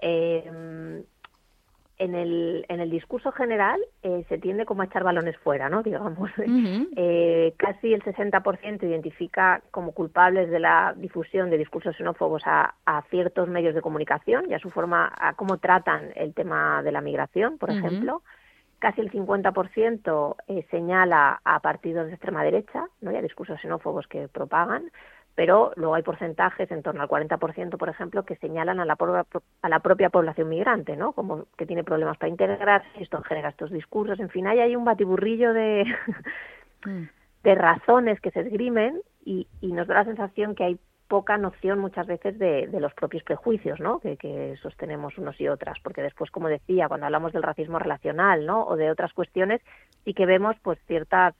en el discurso general se tiende como a echar balones fuera, ¿no? Digamos. Casi el 60% identifica como culpables de la difusión de discursos xenófobos a ciertos medios de comunicación y a su forma, a cómo tratan el tema de la migración, por ejemplo. Casi el 50% señala a partidos de extrema derecha, ¿no? Y a discursos xenófobos que propagan. Pero luego hay porcentajes, en torno al 40%, por ejemplo, que señalan a la propia población migrante, ¿no? Como que tiene problemas para integrarse, esto genera estos discursos, en fin, hay un batiburrillo de razones que se esgrimen y nos da la sensación que hay poca noción muchas veces de los propios prejuicios, ¿no? Que sostenemos unos y otras, porque después, como decía, cuando hablamos del racismo relacional, ¿no? O de otras cuestiones, sí que vemos pues ciertos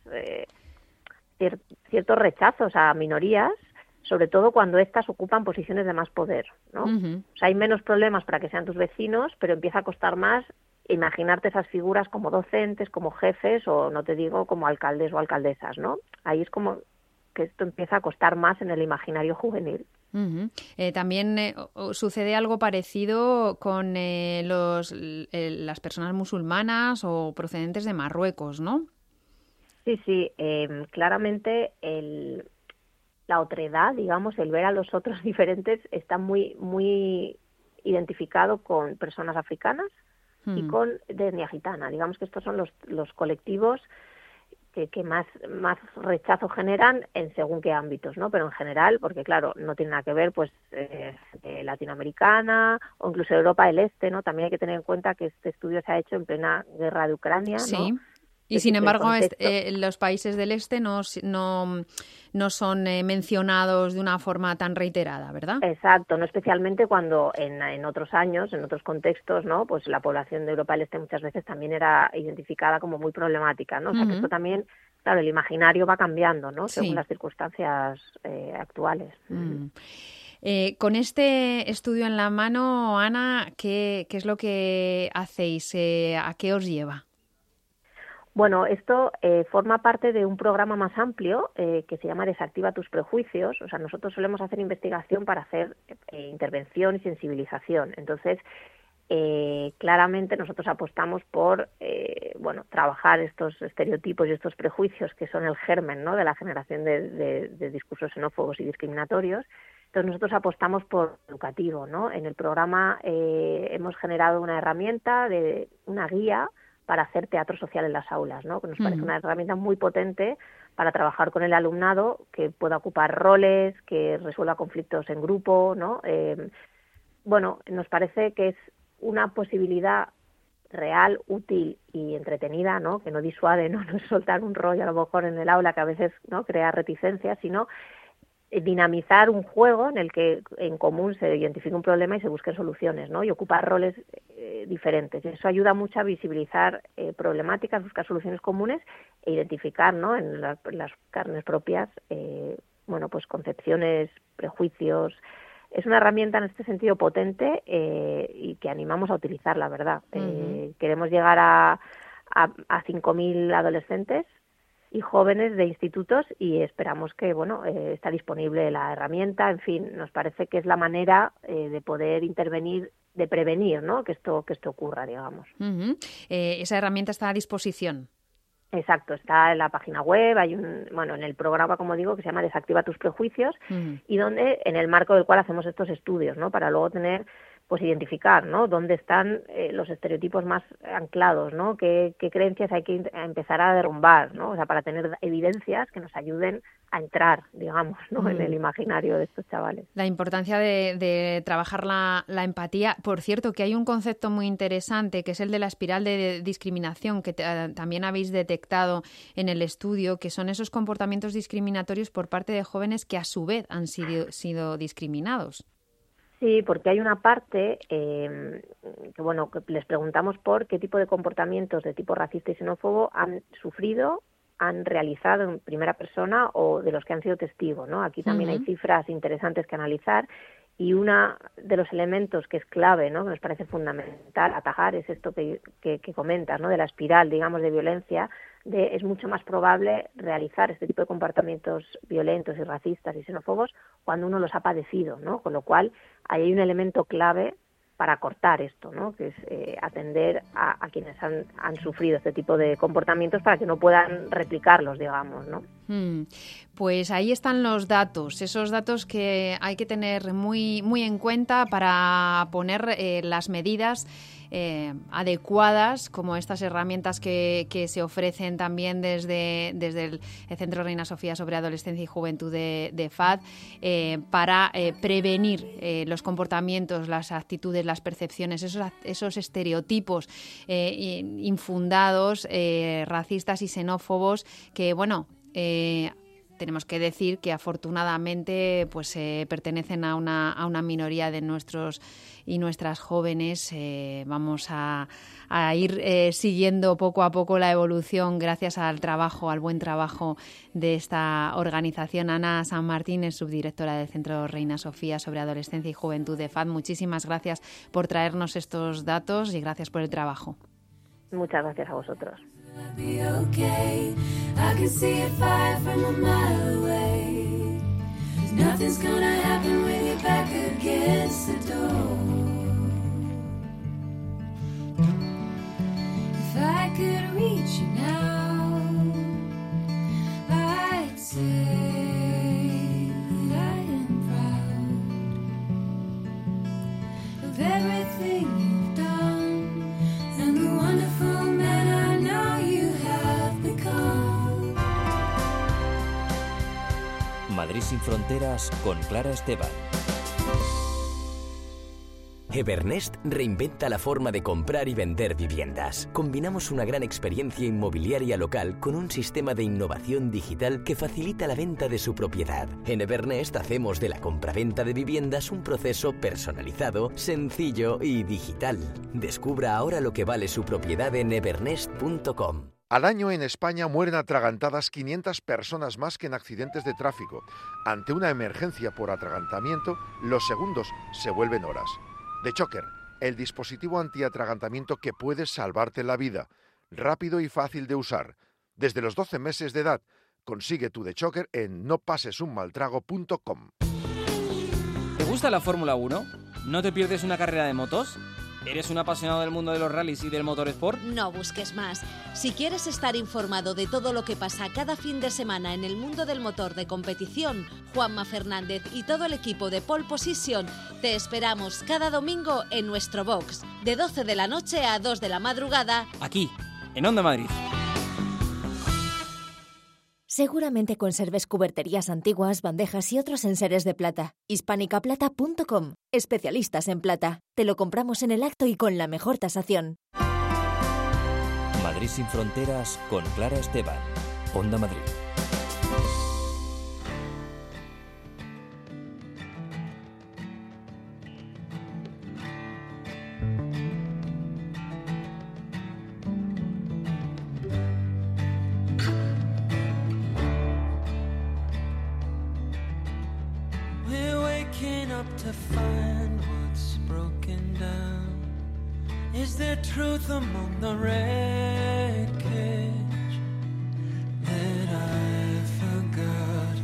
rechazos a minorías, sobre todo cuando éstas ocupan posiciones de más poder, ¿no? O sea, hay menos problemas para que sean tus vecinos, pero empieza a costar más imaginarte esas figuras como docentes, como jefes o, no te digo, como alcaldes o alcaldesas, ¿no? Ahí es como que esto empieza a costar más en el imaginario juvenil. También sucede algo parecido con las personas musulmanas o procedentes de Marruecos, ¿no? Sí, claramente la otredad, digamos, el ver a los otros diferentes está muy, muy identificado con personas africanas, y con de etnia gitana. Digamos que estos son los colectivos que más rechazo generan en según qué ámbitos, ¿no? Pero en general, porque claro, no tiene nada que ver, pues, latinoamericana o incluso Europa del Este, ¿no? También hay que tener en cuenta que este estudio se ha hecho en plena guerra de Ucrania, sí. ¿no? Y sin embargo, los países del Este no son mencionados de una forma tan reiterada, ¿verdad? Exacto, no especialmente cuando en otros años, en otros contextos, ¿no? Pues la población de Europa del Este muchas veces también era identificada como muy problemática, ¿no? O sea, que esto también, claro, el imaginario va cambiando, ¿no? Según las circunstancias actuales. Con este estudio en la mano, Ana, ¿qué es lo que hacéis? ¿A qué os lleva? Bueno, esto forma parte de un programa más amplio que se llama Desactiva tus prejuicios. O sea, nosotros solemos hacer investigación para hacer intervención y sensibilización. Entonces, claramente nosotros apostamos por trabajar estos estereotipos y estos prejuicios que son el germen, ¿no? De la generación de discursos xenófobos y discriminatorios. Entonces nosotros apostamos por educativo, ¿no? En el programa hemos generado una herramienta, una guía para hacer teatro social en las aulas, ¿no? Que nos parece una herramienta muy potente para trabajar con el alumnado, que pueda ocupar roles, que resuelva conflictos en grupo, ¿no? Nos parece que es una posibilidad real, útil y entretenida, ¿no? Que no disuade, ¿no? No es soltar un rollo a lo mejor en el aula que a veces, ¿no? Crea reticencias, sino dinamizar un juego en el que en común se identifique un problema y se busquen soluciones, ¿no? Y ocupar roles diferentes. Y eso ayuda mucho a visibilizar problemáticas, buscar soluciones comunes e identificar, ¿no? En las carnes propias, pues concepciones, prejuicios. Es una herramienta en este sentido potente y que animamos a utilizar, la verdad. Queremos llegar a 5.000 adolescentes y jóvenes de institutos y esperamos que, está disponible la herramienta. En fin, nos parece que es la manera de poder intervenir, de prevenir, ¿no? que esto ocurra, digamos. Esa herramienta está a disposición. Exacto, está en la página web, hay en el programa, como digo, que se llama Desactiva tus prejuicios y donde, en el marco del cual hacemos estos estudios, ¿no? Para luego tener, pues identificar, ¿no? Dónde están los estereotipos más anclados, ¿no? ¿Qué creencias hay que empezar a derrumbar, ¿no? O sea, para tener evidencias que nos ayuden a entrar, digamos, ¿no? En el imaginario de estos chavales. La importancia de trabajar la empatía. Por cierto, que hay un concepto muy interesante que es el de la espiral de discriminación que también habéis detectado en el estudio, que son esos comportamientos discriminatorios por parte de jóvenes que a su vez han sido discriminados. Sí, porque hay una parte que les preguntamos por qué tipo de comportamientos de tipo racista y xenófobo han sufrido, han realizado en primera persona o de los que han sido testigos, ¿no? Aquí también hay cifras interesantes que analizar y uno de los elementos que es clave, ¿no? Que nos parece fundamental atajar es esto que comentas, ¿no? De la espiral, digamos, de violencia. Es mucho más probable realizar este tipo de comportamientos violentos y racistas y xenófobos cuando uno los ha padecido, ¿no? Con lo cual ahí hay un elemento clave para cortar esto, ¿no? Que es atender a quienes han sufrido este tipo de comportamientos para que no puedan replicarlos, digamos, ¿no? Pues ahí están los datos, esos datos que hay que tener muy, muy en cuenta para poner las medidas adecuadas, como estas herramientas que se ofrecen también desde el Centro Reina Sofía sobre Adolescencia y Juventud de FAD, para prevenir los comportamientos, las actitudes, las percepciones, esos estereotipos infundados, racistas y xenófobos que, tenemos que decir que afortunadamente pues pertenecen a una minoría de nuestros y nuestras jóvenes. Vamos a ir siguiendo poco a poco la evolución gracias al buen trabajo de esta organización. Ana San Martín es subdirectora del Centro Reina Sofía sobre Adolescencia y Juventud de FAD. Muchísimas gracias por traernos estos datos y gracias por el trabajo. Muchas gracias a vosotros. I'll be okay. I can see it fire from a mile away. 'Cause nothing's gonna happen with your back against the door. If I could reach you now, I'd say that I am proud of everything you've done. sin fronteras con Clara Esteban. Evernest reinventa la forma de comprar y vender viviendas. Combinamos una gran experiencia inmobiliaria local con un sistema de innovación digital que facilita la venta de su propiedad. En Evernest hacemos de la compraventa de viviendas un proceso personalizado, sencillo y digital. Descubra ahora lo que vale su propiedad en evernest.com. Al año en España mueren atragantadas 500 personas más que en accidentes de tráfico. Ante una emergencia por atragantamiento, los segundos se vuelven horas. DeChocker, el dispositivo antiatragantamiento que puede salvarte la vida. Rápido y fácil de usar. Desde los 12 meses de edad, consigue tu DeChocker en nopasesunmaltrago.com. ¿Te gusta la Fórmula 1? ¿No te pierdes una carrera de motos? ¿Eres un apasionado del mundo de los rallies y del motorsport? No busques más. Si quieres estar informado de todo lo que pasa cada fin de semana en el mundo del motor de competición, Juanma Fernández y todo el equipo de Pole Position te esperamos cada domingo en nuestro box, de 12 de la noche a 2 de la madrugada, aquí, en Onda Madrid. Seguramente conserves cuberterías antiguas, bandejas y otros enseres de plata. Hispanicaplata.com. Especialistas en plata. Te lo compramos en el acto y con la mejor tasación. Madrid sin fronteras con Clara Esteban. Onda Madrid. To find what's broken down. Is there truth among the wreckage that I forgot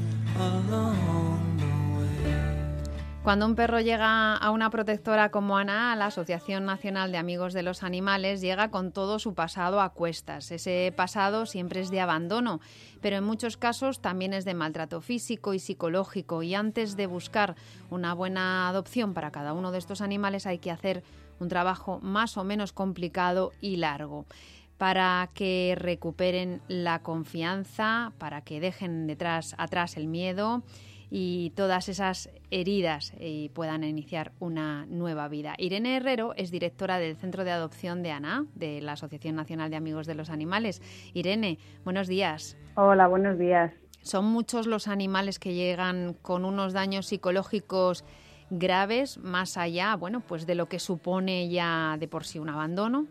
along the way? Cuando un perro llega a una protectora como ANA, la Asociación Nacional de Amigos de los Animales, llega con todo su pasado a cuestas. Ese pasado siempre es de abandono, pero en muchos casos también es de maltrato físico y psicológico. Y antes de buscar una buena adopción para cada uno de estos animales hay que hacer un trabajo más o menos complicado y largo para que recuperen la confianza, para que dejen atrás el miedo y todas esas heridas y puedan iniciar una nueva vida. Irene Herrero es directora del Centro de Adopción de ANA, de la Asociación Nacional de Amigos de los Animales. Irene, buenos días. Hola, buenos días. ¿Son muchos los animales que llegan con unos daños psicológicos graves, más allá, pues de lo que supone ya de por sí un abandono?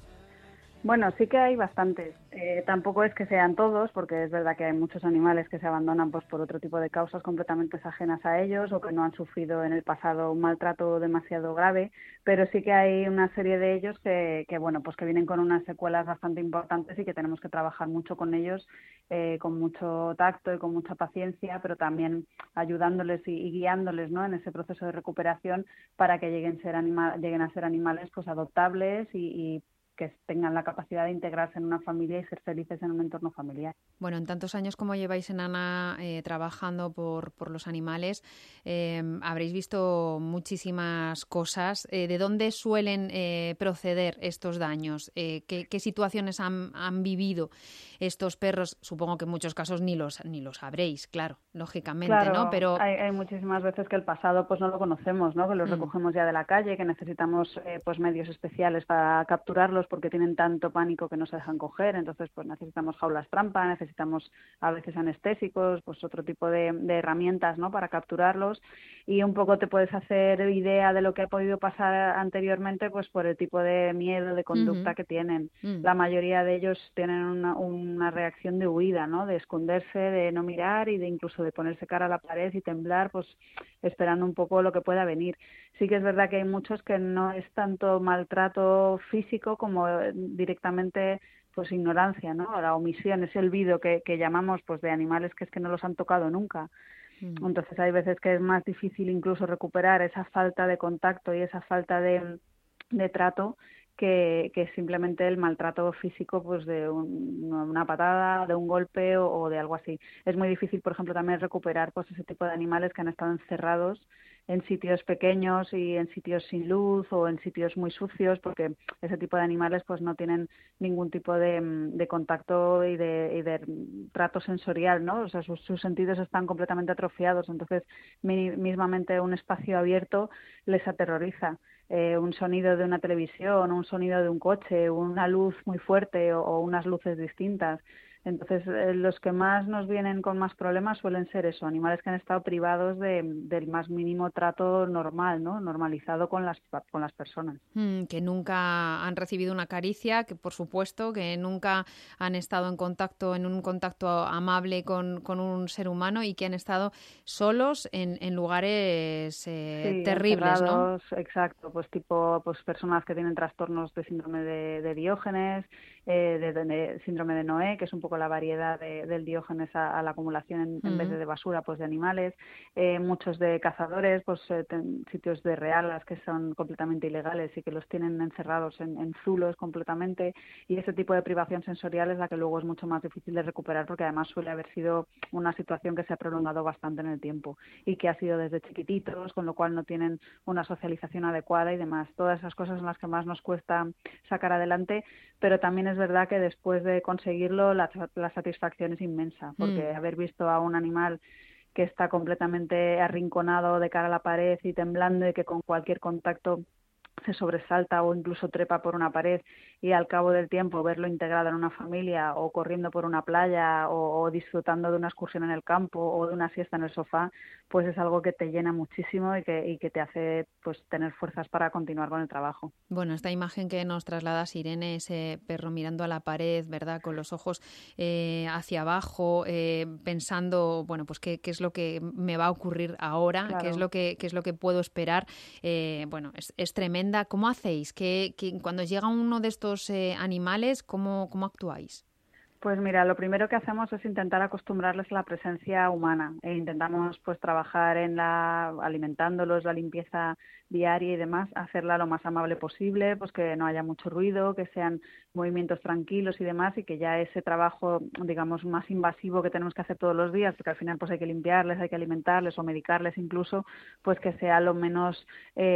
Bueno, sí que hay bastantes. Tampoco es que sean todos, porque es verdad que hay muchos animales que se abandonan por otro tipo de causas completamente ajenas a ellos o que no han sufrido en el pasado un maltrato demasiado grave, pero sí que hay una serie de ellos que vienen con unas secuelas bastante importantes y que tenemos que trabajar mucho con ellos, con mucho tacto y con mucha paciencia, pero también ayudándoles y guiándoles, ¿no?, en ese proceso de recuperación para que lleguen a ser animales adoptables y que tengan la capacidad de integrarse en una familia y ser felices en un entorno familiar. Bueno, en tantos años como lleváis en ANA trabajando por los animales, habréis visto muchísimas cosas. ¿De dónde suelen proceder estos daños? ¿Qué situaciones han vivido estos perros? Supongo que en muchos casos ni lo sabréis, claro, lógicamente, claro, ¿no? Pero hay muchísimas veces que el pasado no lo conocemos, ¿no? Que los recogemos ya de la calle, que necesitamos medios especiales para capturarlos porque tienen tanto pánico que no se dejan coger, entonces necesitamos jaulas trampa, necesitamos a veces anestésicos, otro tipo de herramientas, ¿no?, para capturarlos, y un poco te puedes hacer idea de lo que ha podido pasar anteriormente por el tipo de miedo, de conducta que tienen. La mayoría de ellos tienen una reacción de huida, ¿no?, de esconderse, de no mirar y de incluso de ponerse cara a la pared y temblar, esperando un poco lo que pueda venir. Sí que es verdad que hay muchos que no es tanto maltrato físico como directamente ignorancia, ¿no? La omisión, ese olvido que llamamos de animales que es que no los han tocado nunca. Entonces hay veces que es más difícil incluso recuperar esa falta de contacto y esa falta de trato que simplemente el maltrato físico de una patada, de un golpe o de algo así. Es muy difícil, por ejemplo, también recuperar ese tipo de animales que han estado encerrados en sitios pequeños y en sitios sin luz o en sitios muy sucios, porque ese tipo de animales pues no tienen ningún tipo de contacto y de trato sensorial, ¿no? O sea, sus sentidos están completamente atrofiados, entonces mismamente un espacio abierto les aterroriza. Un sonido de una televisión, un sonido de un coche, una luz muy fuerte o unas luces distintas. Entonces, los que más nos vienen con más problemas suelen ser eso, animales que han estado privados del más mínimo trato normal, ¿no? Normalizado con las personas. Que nunca han recibido una caricia, que por supuesto, que nunca han estado en un contacto amable con un ser humano y que han estado solos en lugares terribles, ¿no? Exacto, pues tipo personas que tienen trastornos de síndrome de Diógenes, de síndrome de Noé, que es un poco la variedad del Diógenes a la acumulación en vez de basura pues de animales, muchos de cazadores, pues sitios de realas que son completamente ilegales y que los tienen encerrados en zulos completamente, y ese tipo de privación sensorial es la que luego es mucho más difícil de recuperar, porque además suele haber sido una situación que se ha prolongado bastante en el tiempo y que ha sido desde chiquititos, con lo cual no tienen una socialización adecuada y demás. Todas esas cosas son las que más nos cuesta sacar adelante, pero también es verdad que después de conseguirlo la satisfacción es inmensa, porque haber visto a un animal que está completamente arrinconado de cara a la pared y temblando y que con cualquier contacto se sobresalta o incluso trepa por una pared, y al cabo del tiempo verlo integrado en una familia o corriendo por una playa o disfrutando de una excursión en el campo o de una siesta en el sofá, pues es algo que te llena muchísimo y que te hace pues tener fuerzas para continuar con el trabajo. Bueno, esta imagen que nos trasladas, Irene, ese perro mirando a la pared, ¿verdad?, con los ojos hacia abajo, pensando, bueno, pues qué es lo que me va a ocurrir ahora, claro. qué es lo que puedo esperar, bueno, es tremenda. ¿Cómo hacéis? Que cuando llega uno de estos animales, ¿cómo actuáis? Pues mira, lo primero que hacemos es intentar acostumbrarles a la presencia humana e intentamos pues trabajar en alimentándolos, la limpieza diaria y demás, hacerla lo más amable posible, pues que no haya mucho ruido, que sean movimientos tranquilos y demás, y que ya ese trabajo, digamos, más invasivo que tenemos que hacer todos los días, porque al final pues hay que limpiarles, hay que alimentarles o medicarles incluso, pues que sea lo menos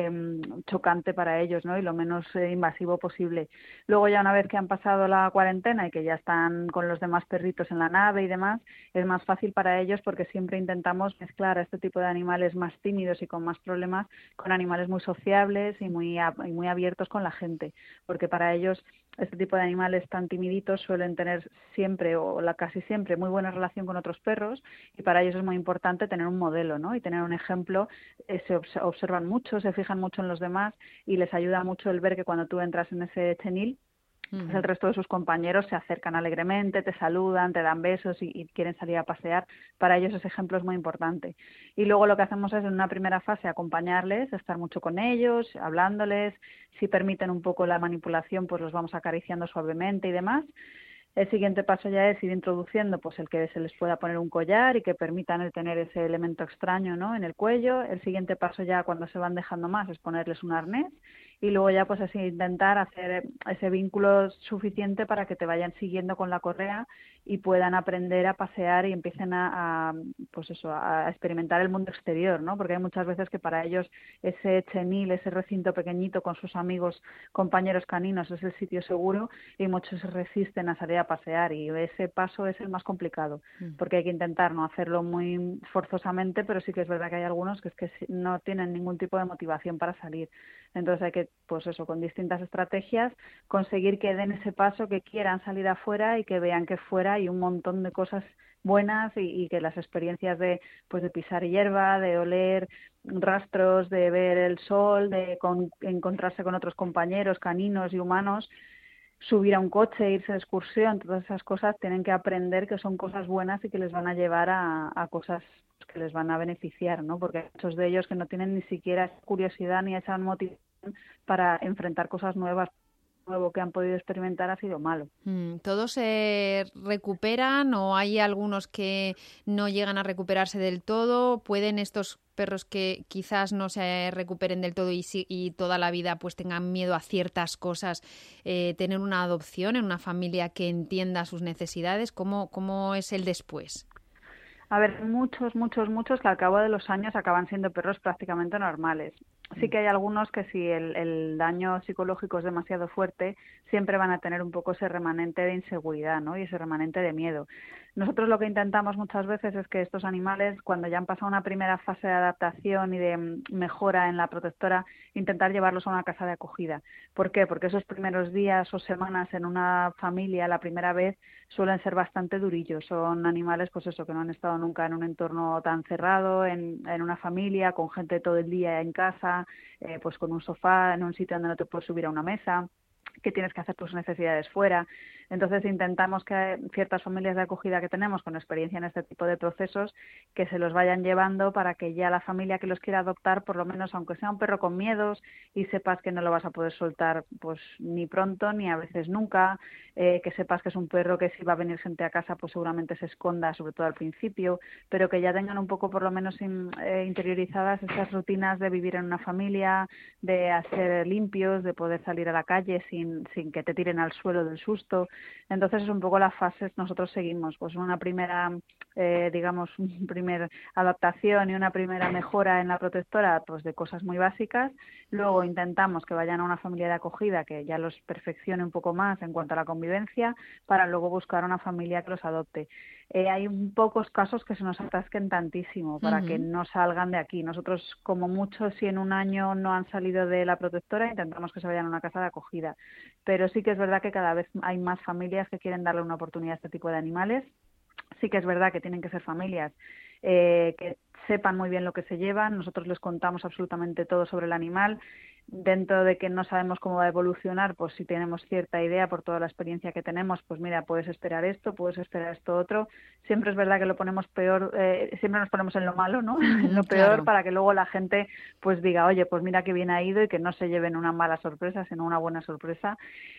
chocante para ellos, ¿no? Y lo menos invasivo posible. Luego ya una vez que han pasado la cuarentena y que ya están con los demás perritos en la nave y demás, es más fácil para ellos porque siempre intentamos mezclar a este tipo de animales más tímidos y con más problemas con animales muy sociables y muy abiertos con la gente, porque para ellos este tipo de animales tan timiditos suelen tener siempre o casi siempre muy buena relación con otros perros, y para ellos es muy importante tener un modelo, ¿no? Y tener un ejemplo. Se observan mucho, se fijan mucho en los demás y les ayuda mucho el ver que cuando tú entras en ese chenil, pues el resto de sus compañeros se acercan alegremente, te saludan, te dan besos y quieren salir a pasear. Para ellos ese ejemplo es muy importante. Y luego lo que hacemos es en una primera fase acompañarles, estar mucho con ellos, hablándoles. Si permiten un poco la manipulación, pues los vamos acariciando suavemente y demás. El siguiente paso ya es ir introduciendo pues el que se les pueda poner un collar y que permitan el tener ese elemento extraño, ¿no?, en el cuello. El siguiente paso ya, cuando se van dejando más, es ponerles un arnés, y luego ya pues así intentar hacer ese vínculo suficiente para que te vayan siguiendo con la correa y puedan aprender a pasear y empiecen a experimentar el mundo exterior, ¿no? Porque hay muchas veces que para ellos ese chenil, ese recinto pequeñito con sus amigos, compañeros caninos, es el sitio seguro, y muchos se resisten a salir a pasear, y ese paso es el más complicado, porque hay que intentar no hacerlo muy forzosamente, pero sí que es verdad que hay algunos que es que no tienen ningún tipo de motivación para salir. Entonces hay que, pues eso, con distintas estrategias, conseguir que den ese paso, que quieran salir afuera y que vean que fuera hay un montón de cosas buenas, y que las experiencias de pisar hierba, de oler rastros, de ver el sol, de encontrarse con otros compañeros caninos y humanos, subir a un coche, irse de excursión, todas esas cosas tienen que aprender que son cosas buenas y que les van a llevar a cosas que les van a beneficiar, ¿no? Porque hay muchos de ellos que no tienen ni siquiera esa curiosidad ni esa motivación para enfrentar cosas nuevas. Nuevo que han podido experimentar ha sido malo. ¿Todos se recuperan o hay algunos que no llegan a recuperarse del todo? ¿Pueden estos perros que quizás no se recuperen del todo y toda la vida pues tengan miedo a ciertas cosas, tener una adopción en una familia que entienda sus necesidades? ¿Cómo es el después? A ver, muchos que al cabo de los años acaban siendo perros prácticamente normales. Sí que hay algunos que si el daño psicológico es demasiado fuerte, siempre van a tener un poco ese remanente de inseguridad, ¿no? Y ese remanente de miedo. Nosotros lo que intentamos muchas veces es que estos animales, cuando ya han pasado una primera fase de adaptación y de mejora en la protectora, intentar llevarlos a una casa de acogida. ¿Por qué? Porque esos primeros días o semanas en una familia, la primera vez, suelen ser bastante durillos. Son animales, pues eso, que no han estado nunca en un entorno tan cerrado, en una familia, con gente todo el día en casa, pues con un sofá, en un sitio donde no te puedes subir a una mesa, que tienes que hacer tus necesidades fuera. Entonces intentamos que ciertas familias de acogida que tenemos con experiencia en este tipo de procesos, que se los vayan llevando para que ya la familia que los quiera adoptar, por lo menos aunque sea un perro con miedos y sepas que no lo vas a poder soltar pues ni pronto ni a veces nunca, que sepas que es un perro que si va a venir gente a casa pues seguramente se esconda, sobre todo al principio, pero que ya tengan un poco por lo menos interiorizadas esas rutinas de vivir en una familia, de hacer limpios, de poder salir a la calle sin que te tiren al suelo del susto. Entonces es un poco las fases que nosotros seguimos, pues una primera, adaptación y una primera mejora en la protectora, pues de cosas muy básicas. Luego intentamos que vayan a una familia de acogida que ya los perfeccione un poco más en cuanto a la convivencia, para luego buscar una familia que los adopte. Hay pocos casos que se nos atasquen tantísimo para que no salgan de aquí. Nosotros, como mucho, si en un año no han salido de la protectora, intentamos que se vayan a una casa de acogida. Pero sí que es verdad que cada vez hay más familias que quieren darle una oportunidad a este tipo de animales. Sí que es verdad que tienen que ser familias que sepan muy bien lo que se llevan. Nosotros les contamos absolutamente todo sobre el animal. Dentro de que no sabemos cómo va a evolucionar, pues si tenemos cierta idea por toda la experiencia que tenemos, pues mira, puedes esperar esto otro. Siempre es verdad que lo ponemos peor, siempre nos ponemos en lo malo, ¿no? En lo peor, claro, para que luego la gente pues diga, oye, pues mira que bien ha ido, y que no se lleven una mala sorpresa, sino una buena sorpresa.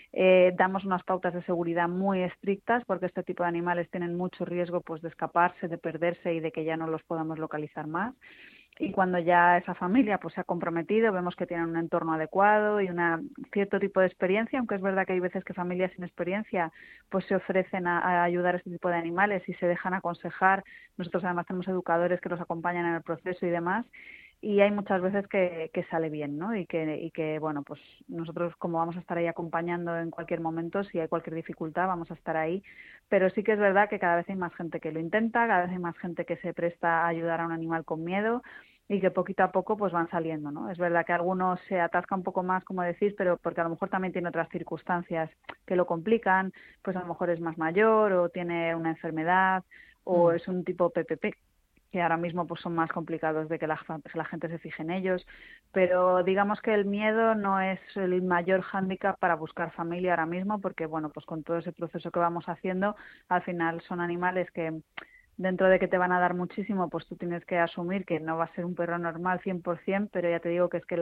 Damos unas pautas de seguridad muy estrictas, porque este tipo de animales tienen mucho riesgo pues de escaparse, de perderse y de que ya no los podamos localizar más. Y cuando ya esa familia pues se ha comprometido, vemos que tienen un entorno adecuado y cierto tipo de experiencia, aunque es verdad que hay veces que familias sin experiencia pues se ofrecen a ayudar a este tipo de animales y se dejan aconsejar. Nosotros además tenemos educadores que los acompañan en el proceso y demás. Y hay muchas veces que sale bien, ¿no? Y que bueno, pues nosotros, como vamos a estar ahí acompañando en cualquier momento, si hay cualquier dificultad, vamos a estar ahí. Pero sí que es verdad que cada vez hay más gente que lo intenta, cada vez hay más gente que se presta a ayudar a un animal con miedo, y que poquito a poco pues van saliendo, ¿no? Es verdad que algunos se atasca un poco más, como decís, pero porque a lo mejor también tiene otras circunstancias que lo complican, pues a lo mejor es más mayor o tiene una enfermedad o es un tipo PPP, que ahora mismo pues son más complicados de que la gente se fije en ellos. Pero digamos que el miedo no es el mayor hándicap para buscar familia ahora mismo, porque bueno, pues con todo ese proceso que vamos haciendo, al final son animales que, dentro de que te van a dar muchísimo, pues tú tienes que asumir que no va a ser un perro normal 100%, pero ya te digo que es que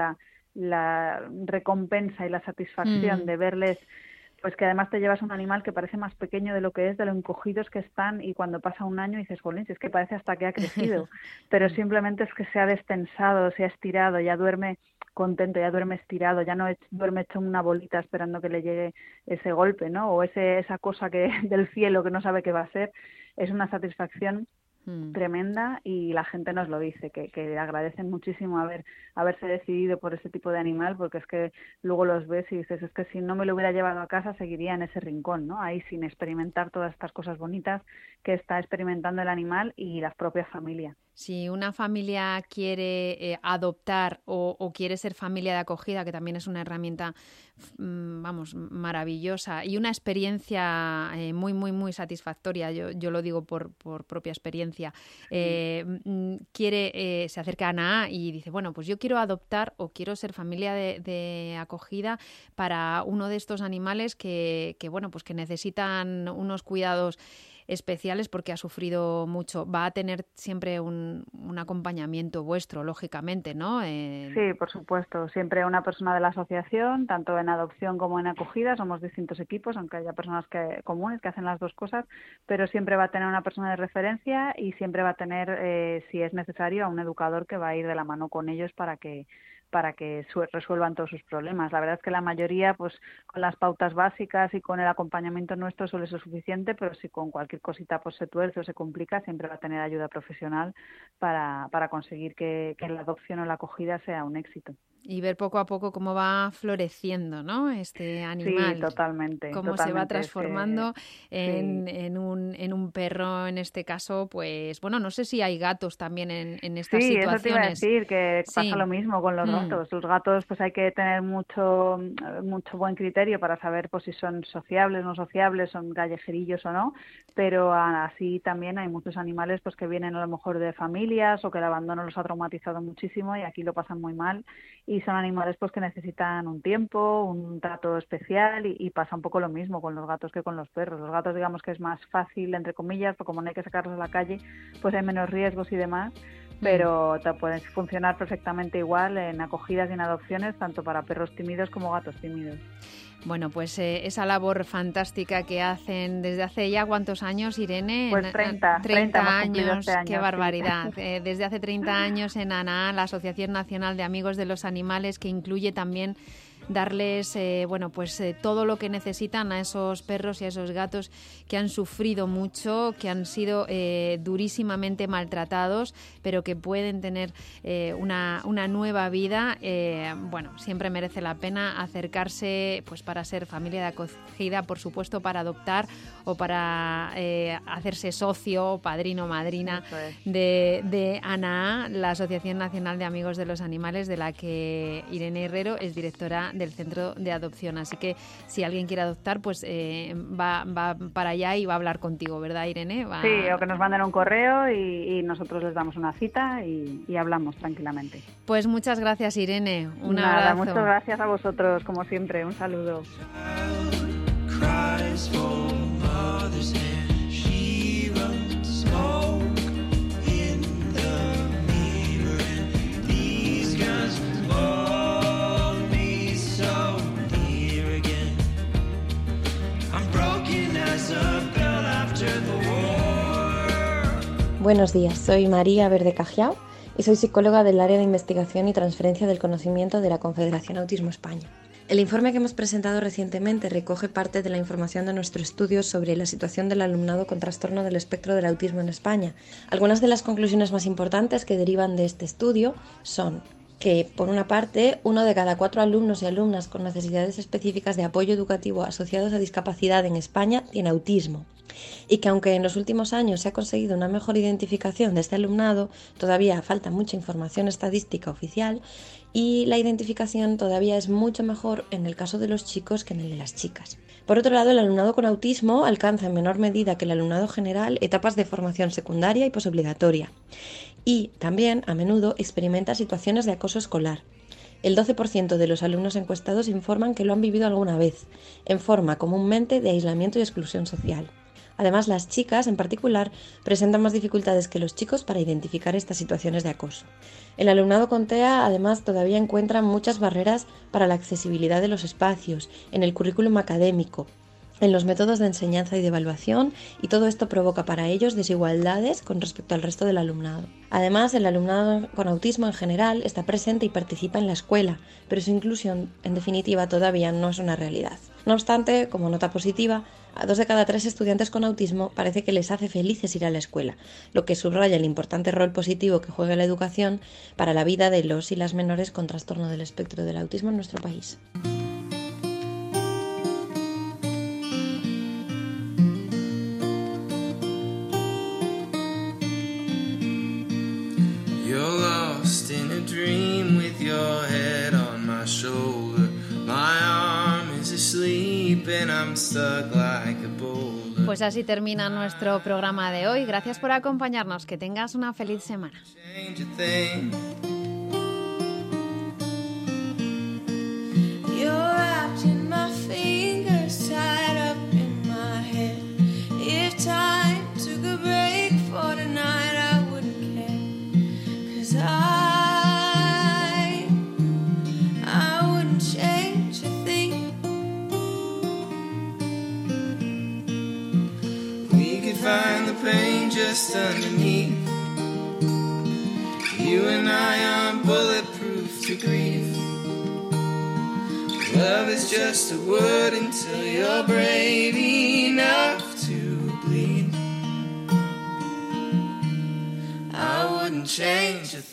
la recompensa y la satisfacción de verles, pues que además te llevas un animal que parece más pequeño de lo que es, de lo encogidos que están, y cuando pasa un año dices, jolín, si es que parece hasta que ha crecido, pero simplemente es que se ha destensado, se ha estirado, ya duerme contento, ya duerme estirado, ya no duerme hecho una bolita esperando que le llegue ese golpe, ¿no? O esa cosa del cielo que no sabe qué va a ser. Es una satisfacción tremenda, y la gente nos lo dice, que agradecen muchísimo haberse decidido por ese tipo de animal, porque es que luego los ves y dices, es que si no me lo hubiera llevado a casa seguiría en ese rincón, ¿no? Ahí sin experimentar todas estas cosas bonitas que está experimentando el animal y la propia familia. Si una familia quiere adoptar o quiere ser familia de acogida, que también es una herramienta, maravillosa y una experiencia muy, muy, muy satisfactoria, yo lo digo por propia experiencia, se acerca a Ana y dice, bueno, pues yo quiero adoptar o quiero ser familia de acogida para uno de estos animales que bueno, pues que necesitan unos cuidados especiales porque ha sufrido mucho. Va a tener siempre un acompañamiento vuestro, lógicamente, ¿no? Sí, por supuesto. Siempre una persona de la asociación, tanto en adopción como en acogida. Somos distintos equipos, aunque haya personas comunes que hacen las dos cosas, pero siempre va a tener una persona de referencia y siempre va a tener, si es necesario, a un educador que va a ir de la mano con ellos para que para que resuelvan todos sus problemas. La verdad es que la mayoría, pues con las pautas básicas y con el acompañamiento nuestro suele ser suficiente, pero si con cualquier cosita pues se tuerce o se complica, siempre va a tener ayuda profesional para conseguir que la adopción o la acogida sea un éxito. Y ver poco a poco cómo va floreciendo, ¿no? Este animal. Sí, totalmente. Cómo se va transformando en un perro, en este caso, pues, bueno, no sé si hay gatos también en estas situaciones. Sí, eso te iba a decir, que pasa lo mismo con los gatos. Los gatos, pues hay que tener mucho buen criterio para saber pues si son sociables, no sociables, son callejerillos o no, pero así también hay muchos animales pues que vienen a lo mejor de familias o que el abandono los ha traumatizado muchísimo y aquí lo pasan muy mal. Y son animales pues que necesitan un tiempo, un trato especial y pasa un poco lo mismo con los gatos que con los perros. Los gatos digamos que es más fácil, entre comillas, porque como no hay que sacarlos a la calle, pues hay menos riesgos y demás, pero te pueden funcionar perfectamente igual en acogidas y en adopciones, tanto para perros tímidos como gatos tímidos. Bueno, pues esa labor fantástica que hacen desde hace ya ¿cuántos años, Irene? Pues 30 años, este año, qué barbaridad. Sí. Desde hace 30 años en ANAA, la Asociación Nacional de Amigos de los Animales, que incluye también darles todo lo que necesitan a esos perros y a esos gatos que han sufrido mucho, que han sido durísimamente maltratados, pero que pueden tener una nueva vida. Siempre merece la pena acercarse pues para ser familia de acogida, por supuesto para adoptar o para hacerse socio, padrino, madrina de ANAA, la Asociación Nacional de Amigos de los Animales, de la que Irene Herrero es directora del Centro de Adopción. Así que si alguien quiere adoptar, pues va para allá y va a hablar contigo, ¿verdad, Irene? Sí, o que nos manden un correo y nosotros les damos una cita y hablamos tranquilamente. Pues muchas gracias, Irene. Un abrazo. Muchas gracias a vosotros, como siempre. Un saludo. Buenos días, soy María Verde Cajiao y soy psicóloga del área de investigación y transferencia del conocimiento de la Confederación Autismo España. El informe que hemos presentado recientemente recoge parte de la información de nuestro estudio sobre la situación del alumnado con trastorno del espectro del autismo en España. Algunas de las conclusiones más importantes que derivan de este estudio son que, por una parte, 1 de cada 4 alumnos y alumnas con necesidades específicas de apoyo educativo asociados a discapacidad en España tiene autismo, y que aunque en los últimos años se ha conseguido una mejor identificación de este alumnado, todavía falta mucha información estadística oficial y la identificación todavía es mucho mejor en el caso de los chicos que en el de las chicas. Por otro lado, el alumnado con autismo alcanza en menor medida que el alumnado general etapas de formación secundaria y posobligatoria, y también a menudo experimenta situaciones de acoso escolar. El 12% de los alumnos encuestados informan que lo han vivido alguna vez, en forma comúnmente de aislamiento y exclusión social. Además, las chicas, en particular, presentan más dificultades que los chicos para identificar estas situaciones de acoso. El alumnado con TEA, además, todavía encuentra muchas barreras para la accesibilidad de los espacios, en el currículum académico, en los métodos de enseñanza y de evaluación, y todo esto provoca para ellos desigualdades con respecto al resto del alumnado. Además, el alumnado con autismo en general está presente y participa en la escuela, pero su inclusión, en definitiva, todavía no es una realidad. No obstante, como nota positiva, a 2 de cada 3 estudiantes con autismo parece que les hace felices ir a la escuela, lo que subraya el importante rol positivo que juega la educación para la vida de los y las menores con trastorno del espectro del autismo en nuestro país. You're lost in a dream with your head on my shoulder. My arm is asleep and I'm stuck like a boulder. Pues así termina nuestro programa de hoy. Gracias por acompañarnos. Que tengas una feliz semana. You're wrapped in my fingers, tied up in my head. If time took a break for tonight, I wouldn't care. 'Cause I wouldn't change a thing. We could find the pain just underneath. You and I are bulletproof grief. Love is just a word until you're brave enough to bleed. I wouldn't change a